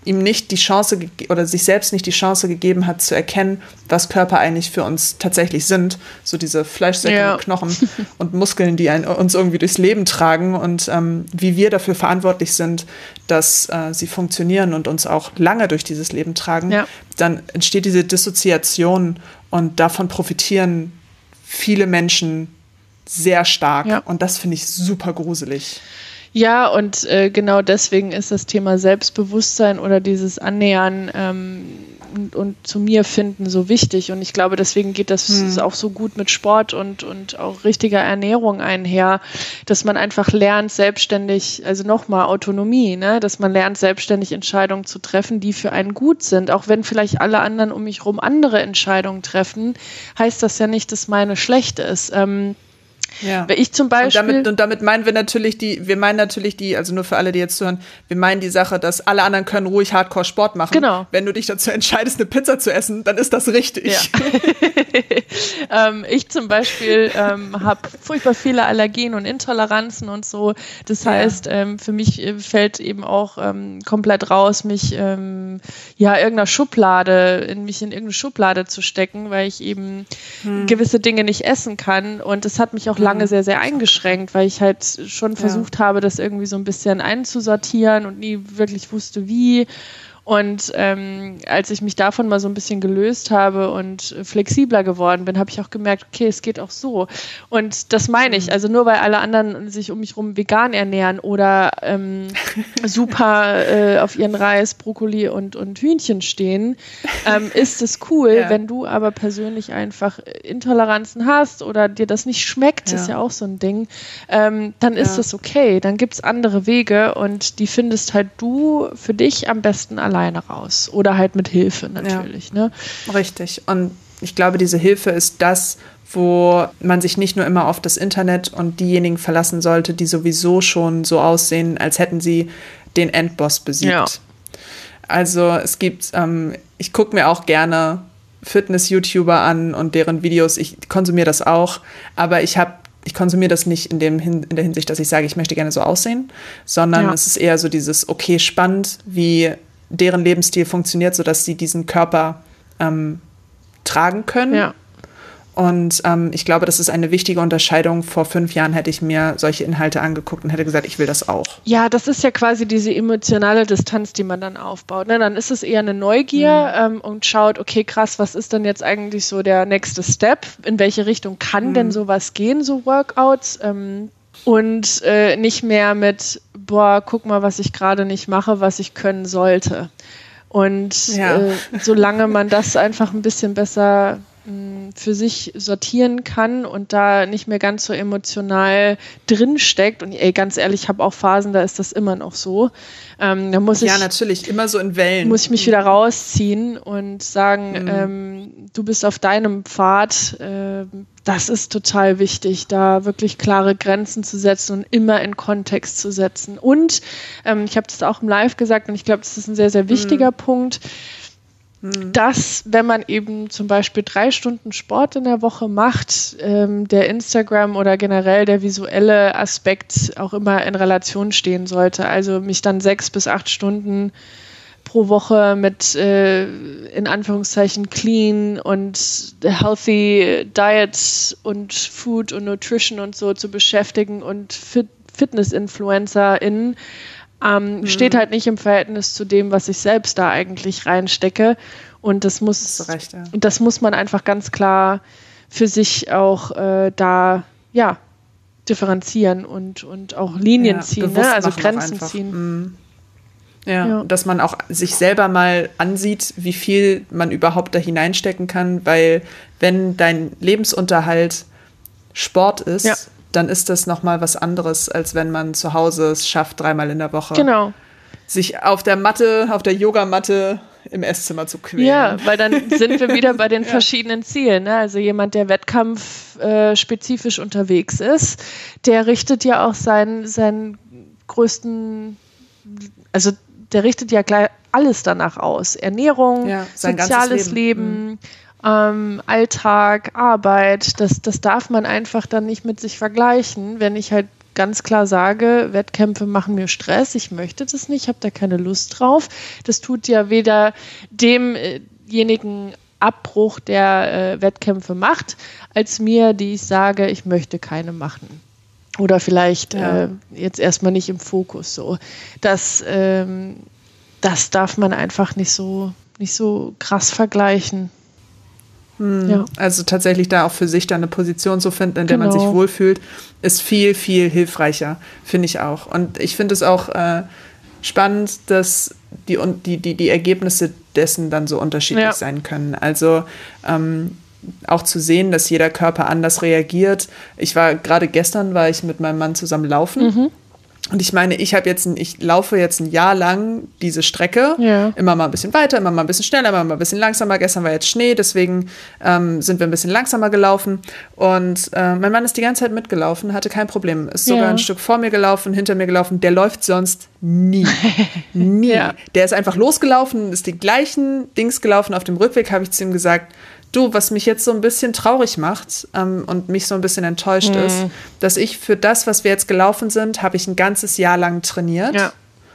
Speaker 3: ihm nicht die Chance ge- oder sich selbst nicht die Chance gegeben hat zu erkennen, was Körper eigentlich für uns tatsächlich sind. So diese Fleischsäcke
Speaker 4: Ja.
Speaker 3: mit Knochen und Muskeln, die ein, uns irgendwie durchs Leben tragen und ähm, wie wir dafür verantwortlich sind, dass äh, sie funktionieren und uns auch lange durch dieses Leben tragen.
Speaker 4: Ja.
Speaker 3: Dann entsteht diese Dissoziation und davon profitieren viele Menschen sehr stark.
Speaker 4: Ja.
Speaker 3: Und das finde ich super gruselig.
Speaker 4: Ja, und äh, genau deswegen ist das Thema Selbstbewusstsein oder dieses Annähern ähm, und, und zu mir finden so wichtig. Und ich glaube, deswegen geht das hm. auch so gut mit Sport und, und auch richtiger Ernährung einher, dass man einfach lernt, selbstständig, also nochmal Autonomie, ne? Dass man lernt, selbstständig Entscheidungen zu treffen, die für einen gut sind. Auch wenn vielleicht alle anderen um mich herum andere Entscheidungen treffen, heißt das ja nicht, dass meine schlecht ist. Ähm,
Speaker 3: Ja.
Speaker 4: Weil ich zum Beispiel
Speaker 3: und, damit, und damit meinen wir natürlich die, wir meinen natürlich die, also nur für alle, die jetzt zuhören, wir meinen die Sache, dass alle anderen können ruhig Hardcore-Sport machen.
Speaker 4: Genau.
Speaker 3: Wenn du dich dazu entscheidest, eine Pizza zu essen, dann ist das richtig.
Speaker 4: Ja. ähm, ich zum Beispiel ähm, habe furchtbar viele Allergien und Intoleranzen und so. Das heißt, ähm, für mich äh, fällt eben auch ähm, komplett raus, mich ähm, ja irgendeiner Schublade, in mich in irgendeine Schublade zu stecken, weil ich eben hm. gewisse Dinge nicht essen kann. Und das hat mich auch lange sehr, sehr eingeschränkt, weil ich halt schon versucht ja. habe, das irgendwie so ein bisschen einzusortieren und nie wirklich wusste, wie. Und ähm, als ich mich davon mal so ein bisschen gelöst habe und flexibler geworden bin, habe ich auch gemerkt, okay, es geht auch so. Und das meine ich, also nur weil alle anderen sich um mich rum vegan ernähren oder ähm, super äh, auf ihren Reis, Brokkoli und, und Hühnchen stehen, ähm, ist es cool, ja. wenn du aber persönlich einfach Intoleranzen hast oder dir das nicht schmeckt, ja. ist ja auch so ein Ding, ähm, dann ist es ja. okay. Dann gibt es andere Wege und die findest halt du für dich am besten allein. alleine raus oder halt mit Hilfe natürlich. Ja, ne?
Speaker 3: Richtig. Und ich glaube, diese Hilfe ist das, wo man sich nicht nur immer auf das Internet und diejenigen verlassen sollte, die sowieso schon so aussehen, als hätten sie den Endboss besiegt. Ja. Also es gibt, ähm, ich gucke mir auch gerne Fitness-YouTuber an und deren Videos, ich konsumiere das auch, aber ich habe Ich konsumiere das nicht in, dem Hin- in der Hinsicht, dass ich sage, ich möchte gerne so aussehen, sondern ja. es ist eher so dieses, okay, spannend, wie deren Lebensstil funktioniert, sodass sie diesen Körper ähm, tragen können.
Speaker 4: Ja.
Speaker 3: Und ähm, ich glaube, das ist eine wichtige Unterscheidung. Vor fünf Jahren hätte ich mir solche Inhalte angeguckt und hätte gesagt, ich will das auch.
Speaker 4: Ja, das ist ja quasi diese emotionale Distanz, die man dann aufbaut. Ne? Dann ist es eher eine Neugier mhm. ähm, und schaut, okay, krass, was ist denn jetzt eigentlich so der nächste Step? In welche Richtung kann mhm. denn sowas gehen, so Workouts? Ähm, und äh, nicht mehr mit, boah, guck mal, was ich gerade nicht mache, was ich können sollte. Und ja. äh, solange man das einfach ein bisschen besser für sich sortieren kann und da nicht mehr ganz so emotional drinsteckt. Und ey, ganz ehrlich, ich habe auch Phasen, da ist das immer noch so. Ähm, da muss
Speaker 3: ja,
Speaker 4: ich,
Speaker 3: natürlich, immer so in Wellen.
Speaker 4: Muss ich mich wieder rausziehen und sagen, mhm. ähm, du bist auf deinem Pfad. Äh, das ist total wichtig, da wirklich klare Grenzen zu setzen und immer in Kontext zu setzen. Und ähm, ich habe das auch im Live gesagt und ich glaube, das ist ein sehr, sehr wichtiger mhm. Punkt, dass, wenn man eben zum Beispiel drei Stunden Sport in der Woche macht, ähm, der Instagram oder generell der visuelle Aspekt auch immer in Relation stehen sollte. Also mich dann sechs bis acht Stunden pro Woche mit äh, in Anführungszeichen clean und healthy Diet und Food und Nutrition und so zu beschäftigen und Fit- Fitness-InfluencerInnen Ähm, mhm. steht halt nicht im Verhältnis zu dem, was ich selbst da eigentlich reinstecke. Und das muss,
Speaker 3: das, recht, ja.
Speaker 4: das muss man einfach ganz klar für sich auch äh, da ja, differenzieren und, und auch Linien ja, ziehen, ne? Also Grenzen ziehen.
Speaker 3: Mhm. Ja, ja, dass man auch sich selber mal ansieht, wie viel man überhaupt da hineinstecken kann, weil wenn dein Lebensunterhalt Sport ist, ja. dann ist das nochmal was anderes, als wenn man zu Hause es schafft, dreimal in der Woche
Speaker 4: genau.
Speaker 3: sich auf der Matte, auf der Yogamatte im Esszimmer zu quälen.
Speaker 4: Ja, weil dann sind wir wieder bei den ja. verschiedenen Zielen. Ne? Also jemand, der wettkampfspezifisch äh, unterwegs ist, der richtet ja auch seinen, seinen größten, also der richtet ja gleich alles danach aus. Ernährung,
Speaker 3: ja,
Speaker 4: soziales Leben, Leben Ähm, Alltag, Arbeit, das, das darf man einfach dann nicht mit sich vergleichen, wenn ich halt ganz klar sage, Wettkämpfe machen mir Stress, ich möchte das nicht, ich habe da keine Lust drauf. Das tut ja weder demjenigen Abbruch, der äh, Wettkämpfe macht, als mir, die ich sage, ich möchte keine machen. Oder vielleicht ja. äh, jetzt erstmal nicht im Fokus so. Das, ähm, das darf man einfach nicht so, nicht so krass vergleichen.
Speaker 3: Hm.
Speaker 4: Ja.
Speaker 3: Also tatsächlich da auch für sich dann eine Position zu finden, in der
Speaker 4: Genau.
Speaker 3: man sich wohlfühlt, ist viel, viel hilfreicher, finde ich auch. Und ich finde es auch äh, spannend, dass die, die, die, die Ergebnisse dessen dann so unterschiedlich
Speaker 4: ja.
Speaker 3: sein können. Also ähm, auch zu sehen, dass jeder Körper anders reagiert. Ich war gerade gestern, war ich mit meinem Mann zusammen laufen.
Speaker 4: Mhm.
Speaker 3: Und ich meine, ich habe jetzt, ein, ich laufe jetzt ein Jahr lang diese Strecke,
Speaker 4: ja.
Speaker 3: immer mal ein bisschen weiter, immer mal ein bisschen schneller, immer mal ein bisschen langsamer. Gestern war jetzt Schnee, deswegen ähm, sind wir ein bisschen langsamer gelaufen. Und äh, mein Mann ist die ganze Zeit mitgelaufen, hatte kein Problem. Ist sogar
Speaker 4: ja.
Speaker 3: ein Stück vor mir gelaufen, hinter mir gelaufen. Der läuft sonst nie, nie.
Speaker 4: Ja.
Speaker 3: Der ist einfach losgelaufen, ist die gleichen Dings gelaufen. Auf dem Rückweg habe ich zu ihm gesagt, du, was mich jetzt so ein bisschen traurig macht ähm, und mich so ein bisschen enttäuscht
Speaker 4: mhm.
Speaker 3: ist, dass ich für das, was wir jetzt gelaufen sind, habe ich ein ganzes Jahr lang trainiert.
Speaker 4: Ja.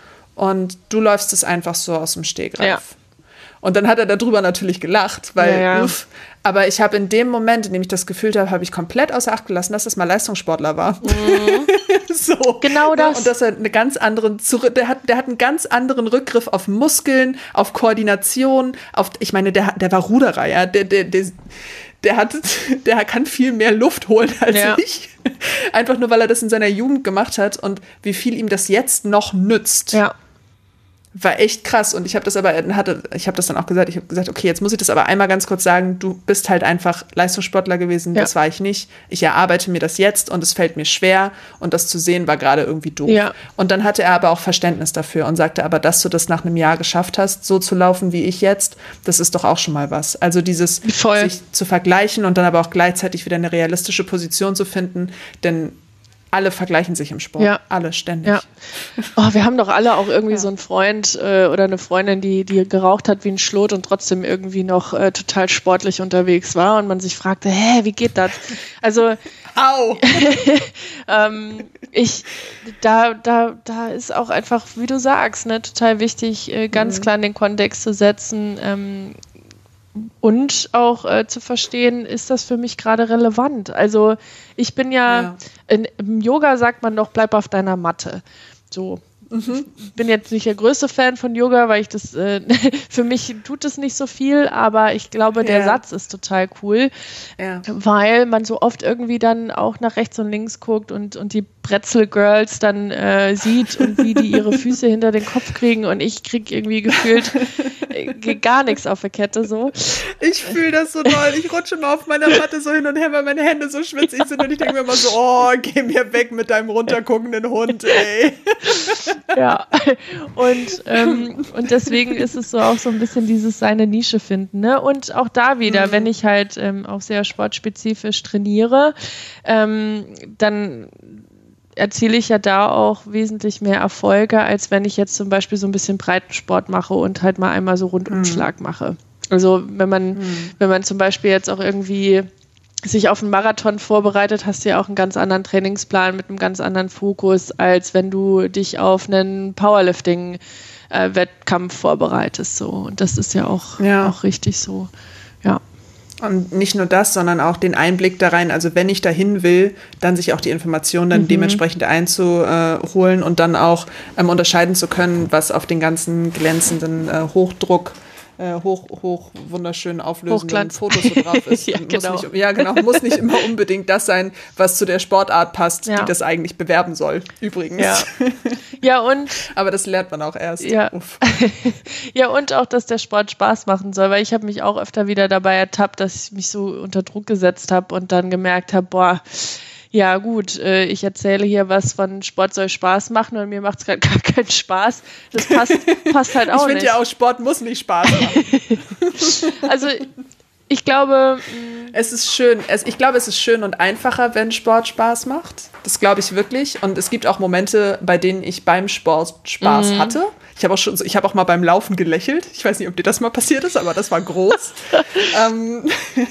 Speaker 3: Und du läufst es einfach so aus dem Stegreif.
Speaker 4: Ja.
Speaker 3: Und dann hat er darüber natürlich gelacht, weil,
Speaker 4: ja, ja.
Speaker 3: uff, aber ich habe in dem Moment, in dem ich das gefühlt habe, habe ich komplett außer Acht gelassen, dass das mal Leistungssportler war.
Speaker 4: Mhm.
Speaker 3: so.
Speaker 4: Genau das.
Speaker 3: Und dass er eine ganz anderen, der hat, der hat einen ganz anderen Rückgriff auf Muskeln, auf Koordination, auf, ich meine, der, der war Ruderer, ja, der, der, der, der hat, der kann viel mehr Luft holen als
Speaker 4: ja.
Speaker 3: ich. Einfach nur, weil er das in seiner Jugend gemacht hat und wie viel ihm das jetzt noch nützt.
Speaker 4: Ja.
Speaker 3: War echt krass. Und ich habe das aber, hatte, ich habe das dann auch gesagt, ich habe gesagt, okay, jetzt muss ich das aber einmal ganz kurz sagen, du bist halt einfach Leistungssportler gewesen,
Speaker 4: ja.
Speaker 3: das war ich nicht. Ich erarbeite mir das jetzt und es fällt mir schwer und das zu sehen war gerade irgendwie doof.
Speaker 4: Ja.
Speaker 3: Und dann hatte er aber auch Verständnis dafür und sagte aber, dass du das nach einem Jahr geschafft hast, so zu laufen wie ich jetzt, das ist doch auch schon mal was. Also dieses
Speaker 4: Voll.
Speaker 3: sich zu vergleichen und dann aber auch gleichzeitig wieder eine realistische Position zu finden, denn alle vergleichen sich im Sport.
Speaker 4: Ja.
Speaker 3: Alle, ständig.
Speaker 4: Ja. Oh, wir haben doch alle auch irgendwie
Speaker 3: ja.
Speaker 4: so einen Freund äh, oder eine Freundin, die, die geraucht hat wie ein Schlot und trotzdem irgendwie noch äh, total sportlich unterwegs war und man sich fragte, hä, wie geht das? Also
Speaker 3: Au!
Speaker 4: ähm, ich, da, da, da ist auch einfach, wie du sagst, ne, total wichtig, äh, ganz
Speaker 3: mhm.
Speaker 4: klar in den Kontext zu setzen, ähm, und auch äh, zu verstehen, ist das für mich gerade relevant? Also ich bin ja,
Speaker 3: ja.
Speaker 4: In, im Yoga sagt man doch, bleib auf deiner Matte. So.
Speaker 3: Mhm.
Speaker 4: Ich bin jetzt nicht der größte Fan von Yoga, weil ich das, äh, für mich tut es nicht so viel, aber ich glaube, der
Speaker 3: ja.
Speaker 4: Satz ist total cool,
Speaker 3: ja.
Speaker 4: weil man so oft irgendwie dann auch nach rechts und links guckt und, und die Brezel-Girls dann äh, sieht und wie die ihre Füße hinter den Kopf kriegen und ich kriege irgendwie gefühlt äh, gar nichts auf der Kette so.
Speaker 3: Ich fühle das so doll. Ich rutsche mal auf meiner Matte so hin und her, weil meine Hände so schwitzig sind und ich denke mir immer so, oh, geh mir weg mit deinem runterguckenden Hund, ey.
Speaker 4: Ja, und, ähm, und deswegen ist es so auch so ein bisschen dieses seine Nische finden, ne? Und auch da wieder, mhm. wenn ich halt ähm, auch sehr sportspezifisch trainiere, ähm, dann erziele ich ja da auch wesentlich mehr Erfolge, als wenn ich jetzt zum Beispiel so ein bisschen Breitensport mache und halt mal einmal so Rundumschlag mhm. mache. Also wenn man, mhm. wenn man zum Beispiel jetzt auch irgendwie sich auf einen Marathon vorbereitet, hast du ja auch einen ganz anderen Trainingsplan mit einem ganz anderen Fokus, als wenn du dich auf einen Powerlifting-Wettkampf vorbereitest. So. Und das ist ja auch,
Speaker 3: ja.
Speaker 4: auch richtig so. Ja.
Speaker 3: Und nicht nur das, sondern auch den Einblick da rein, also wenn ich dahin will, dann sich auch die Informationen dann mhm. dementsprechend einzuholen und dann auch ähm, unterscheiden zu können, was auf den ganzen glänzenden äh, Hochdruck Hoch, hoch, wunderschön auflösenden
Speaker 4: Hochglanz.
Speaker 3: Fotos so drauf ist.
Speaker 4: ja,
Speaker 3: muss
Speaker 4: genau.
Speaker 3: Nicht, ja, genau. Muss nicht immer unbedingt das sein, was zu der Sportart passt,
Speaker 4: ja.
Speaker 3: die das eigentlich bewerben soll, übrigens.
Speaker 4: Ja, ja und...
Speaker 3: Aber das lernt man auch erst.
Speaker 4: Ja. ja, und auch, dass der Sport Spaß machen soll, weil ich habe mich auch öfter wieder dabei ertappt, dass ich mich so unter Druck gesetzt habe und dann gemerkt habe, boah, ja gut, äh, ich erzähle hier was von Sport soll Spaß machen und mir macht es gerade gar keinen Spaß. Das passt, passt halt auch
Speaker 3: ich
Speaker 4: nicht.
Speaker 3: Ich finde ja auch, Sport muss nicht Spaß machen.
Speaker 4: Also Ich glaube,
Speaker 3: es ist schön. Es, ich glaube, es ist schön und einfacher, wenn Sport Spaß macht. Das glaube ich wirklich. Und es gibt auch Momente, bei denen ich beim Sport Spaß mhm. hatte. Ich habe auch schon, ich habe auch mal beim Laufen gelächelt. Ich weiß nicht, ob dir das mal passiert ist, aber das war groß. ähm,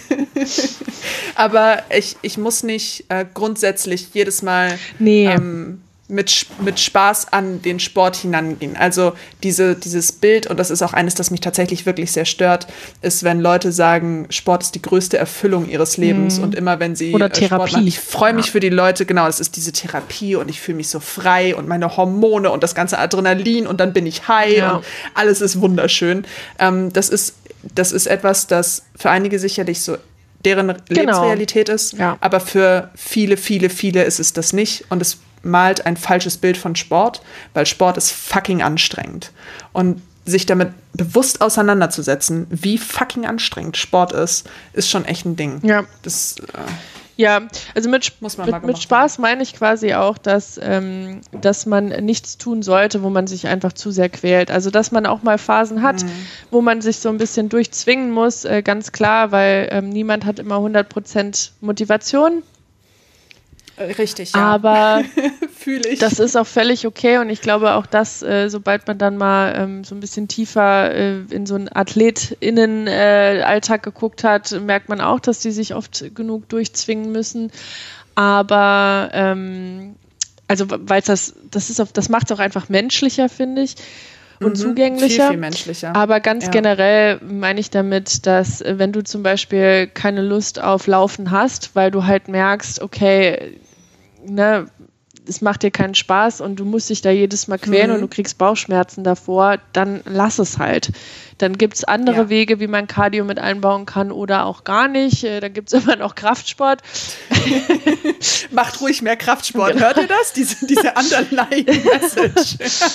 Speaker 3: aber ich, ich muss nicht äh, grundsätzlich jedes Mal
Speaker 4: nee.
Speaker 3: ähm, mit, mit Spaß an den Sport hinangehen. Also diese, dieses Bild, und das ist auch eines, das mich tatsächlich wirklich sehr stört, ist, wenn Leute sagen, Sport ist die größte Erfüllung ihres Lebens mhm. und immer wenn sie
Speaker 4: Oder
Speaker 3: äh,
Speaker 4: Therapie.
Speaker 3: Sport machen, ich freue mich
Speaker 4: ja.
Speaker 3: für die Leute, genau, es ist diese Therapie und ich fühle mich so frei und meine Hormone und das ganze Adrenalin und dann bin ich high
Speaker 4: ja.
Speaker 3: und alles ist wunderschön. Ähm, das ist, das ist etwas, das für einige sicherlich so deren genau. Lebensrealität ist,
Speaker 4: ja.
Speaker 3: aber für viele, viele, viele ist es das nicht und es malt ein falsches Bild von Sport, weil Sport ist fucking anstrengend. Und sich damit bewusst auseinanderzusetzen, wie fucking anstrengend Sport ist, ist schon echt ein Ding.
Speaker 4: Ja.
Speaker 3: Das, äh,
Speaker 4: ja, also mit,
Speaker 3: muss man
Speaker 4: mit, mit Spaß meine ich quasi auch, dass, ähm, dass man nichts tun sollte, wo man sich einfach zu sehr quält. Also dass man auch mal Phasen hat, mhm. wo man sich so ein bisschen durchzwingen muss, äh, ganz klar, weil ähm, niemand hat immer hundert Prozent Motivation.
Speaker 3: Richtig, ja.
Speaker 4: Aber
Speaker 3: fühle ich.
Speaker 4: Das ist auch völlig okay und ich glaube auch, dass äh, sobald man dann mal ähm, so ein bisschen tiefer äh, in so einen AthletInnen-Alltag äh, geguckt hat, merkt man auch, dass die sich oft genug durchzwingen müssen. Aber ähm, also weil das, das ist auf, das macht es auch einfach menschlicher, finde ich. Und mhm, zugänglicher.
Speaker 3: Viel, viel menschlicher.
Speaker 4: Aber ganz ja. generell meine ich damit, dass wenn du zum Beispiel keine Lust auf Laufen hast, weil du halt merkst, okay, ne, es macht dir keinen Spaß und du musst dich da jedes Mal quälen mhm. und du kriegst Bauchschmerzen davor, dann lass es halt. Dann gibt es andere ja. Wege, wie man Cardio mit einbauen kann oder auch gar nicht. Da gibt es immer noch Kraftsport.
Speaker 3: Macht ruhig mehr Kraftsport. Genau. Hört ihr das? Diese, diese underlying Message.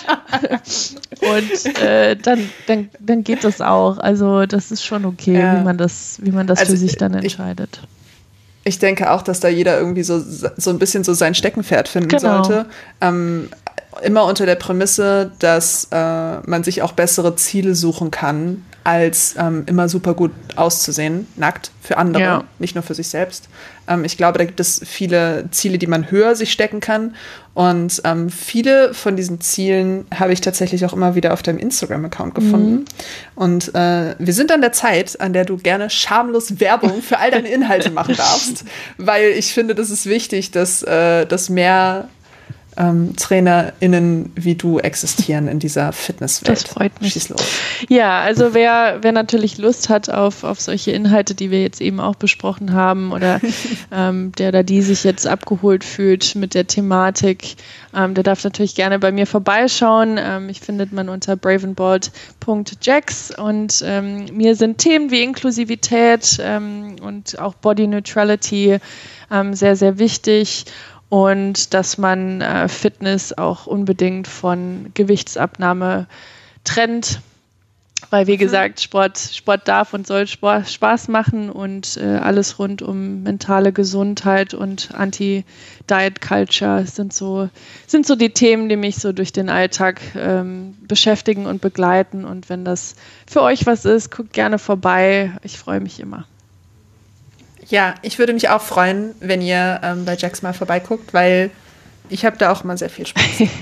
Speaker 4: Und äh, dann, dann, dann geht das auch. Also das ist schon okay, ja. wie man das, wie man das also, für sich dann entscheidet.
Speaker 3: Ich, ich denke auch, dass da jeder irgendwie so, so ein bisschen so sein Steckenpferd finden
Speaker 4: genau.
Speaker 3: sollte. Ähm, immer unter der Prämisse, dass äh, man sich auch bessere Ziele suchen kann, als ähm, immer super gut auszusehen, nackt, für andere, ja. nicht nur für sich selbst. Ähm, ich glaube, da gibt es viele Ziele, die man höher sich stecken kann. Und ähm, viele von diesen Zielen habe ich tatsächlich auch immer wieder auf deinem Instagram-Account gefunden. Mhm. Und äh, wir sind an der Zeit, an der du gerne schamlos Werbung für all deine Inhalte machen darfst, weil ich finde, das ist wichtig, dass, äh, dass mehr Ähm, TrainerInnen wie du existieren in dieser Fitnesswelt.
Speaker 4: Das freut mich.
Speaker 3: Schieß los.
Speaker 4: Ja, also wer, wer natürlich Lust hat auf, auf solche Inhalte, die wir jetzt eben auch besprochen haben oder ähm, der oder die sich jetzt abgeholt fühlt mit der Thematik, ähm, der darf natürlich gerne bei mir vorbeischauen. Ähm, mich findet man unter bravenbold punkt jax und ähm, mir sind Themen wie Inklusivität ähm, und auch Body Neutrality ähm, sehr, sehr wichtig. Und dass man äh, Fitness auch unbedingt von Gewichtsabnahme trennt, weil wie mhm. gesagt, Sport, Sport darf und soll Sport, Spaß machen und äh, alles rund um mentale Gesundheit und Anti-Diet-Culture sind so, sind so die Themen, die mich so durch den Alltag ähm, beschäftigen und begleiten. Und wenn das für euch was ist, guckt gerne vorbei. Ich freue mich immer.
Speaker 3: Ja, ich würde mich auch freuen, wenn ihr ähm, bei Jax mal vorbeiguckt, weil ich habe da auch immer sehr viel Spaß.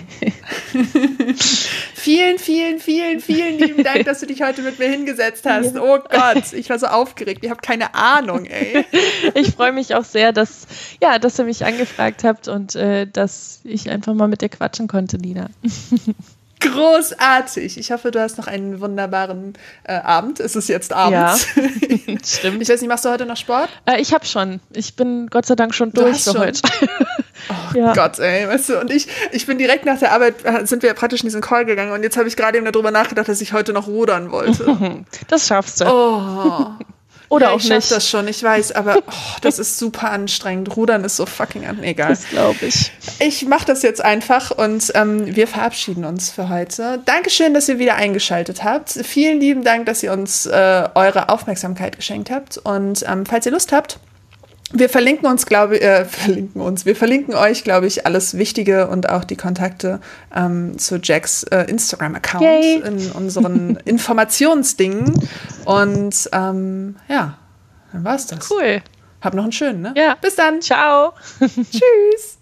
Speaker 3: vielen, vielen, vielen, vielen lieben Dank, dass du dich heute mit mir hingesetzt hast. Ja. Oh Gott, ich war so aufgeregt. Ihr habt keine Ahnung, ey.
Speaker 4: Ich freue mich auch sehr, dass, ja, dass ihr mich angefragt habt und äh, dass ich einfach mal mit dir quatschen konnte, Lina.
Speaker 3: Großartig. Ich hoffe, du hast noch einen wunderbaren äh, Abend. Es ist jetzt abends.
Speaker 4: Ja, stimmt.
Speaker 3: Ich weiß nicht, machst du heute noch Sport?
Speaker 4: Äh, ich habe schon. Ich bin Gott sei Dank schon
Speaker 3: du
Speaker 4: durch für
Speaker 3: schon?
Speaker 4: heute.
Speaker 3: Oh ja. Gott, ey. Weißt du, und ich, ich bin direkt nach der Arbeit, sind wir praktisch in diesen Call gegangen und jetzt habe ich gerade eben darüber nachgedacht, dass ich heute noch rudern wollte.
Speaker 4: Das schaffst du.
Speaker 3: Oh.
Speaker 4: Oder
Speaker 3: ja,
Speaker 4: auch
Speaker 3: ich
Speaker 4: nicht.
Speaker 3: Ich schaff das schon, ich weiß, aber oh, das ist super anstrengend. Rudern ist so fucking an, egal.
Speaker 4: Das glaube ich.
Speaker 3: Ich mache das jetzt einfach und ähm, wir verabschieden uns für heute. Dankeschön, dass ihr wieder eingeschaltet habt. Vielen lieben Dank, dass ihr uns äh, eure Aufmerksamkeit geschenkt habt. Und ähm, falls ihr Lust habt, wir verlinken uns, glaube ich, äh, verlinken uns, wir verlinken euch, glaube ich, alles Wichtige und auch die Kontakte ähm, zu Jax äh, Instagram-Account
Speaker 4: Yay.
Speaker 3: in unseren Informationsdingen. Und ähm, ja, Dann war's das.
Speaker 4: Cool.
Speaker 3: Hab noch einen schönen, ne?
Speaker 4: Ja.
Speaker 3: Bis dann.
Speaker 4: Ciao.
Speaker 3: Tschüss.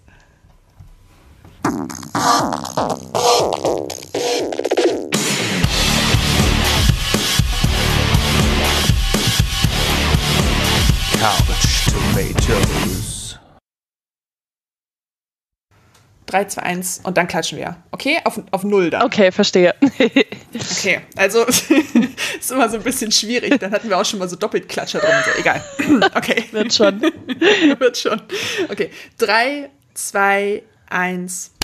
Speaker 2: Couch Tomatoes.
Speaker 3: drei, zwei, eins und dann klatschen wir. Okay? Auf, auf null dann.
Speaker 4: Okay, verstehe.
Speaker 3: Okay, also ist immer so ein bisschen schwierig. Dann hatten wir auch schon mal so Doppelklatscher drin. So. Egal. Okay.
Speaker 4: Wird schon.
Speaker 3: Wird schon. Okay. drei, zwei, eins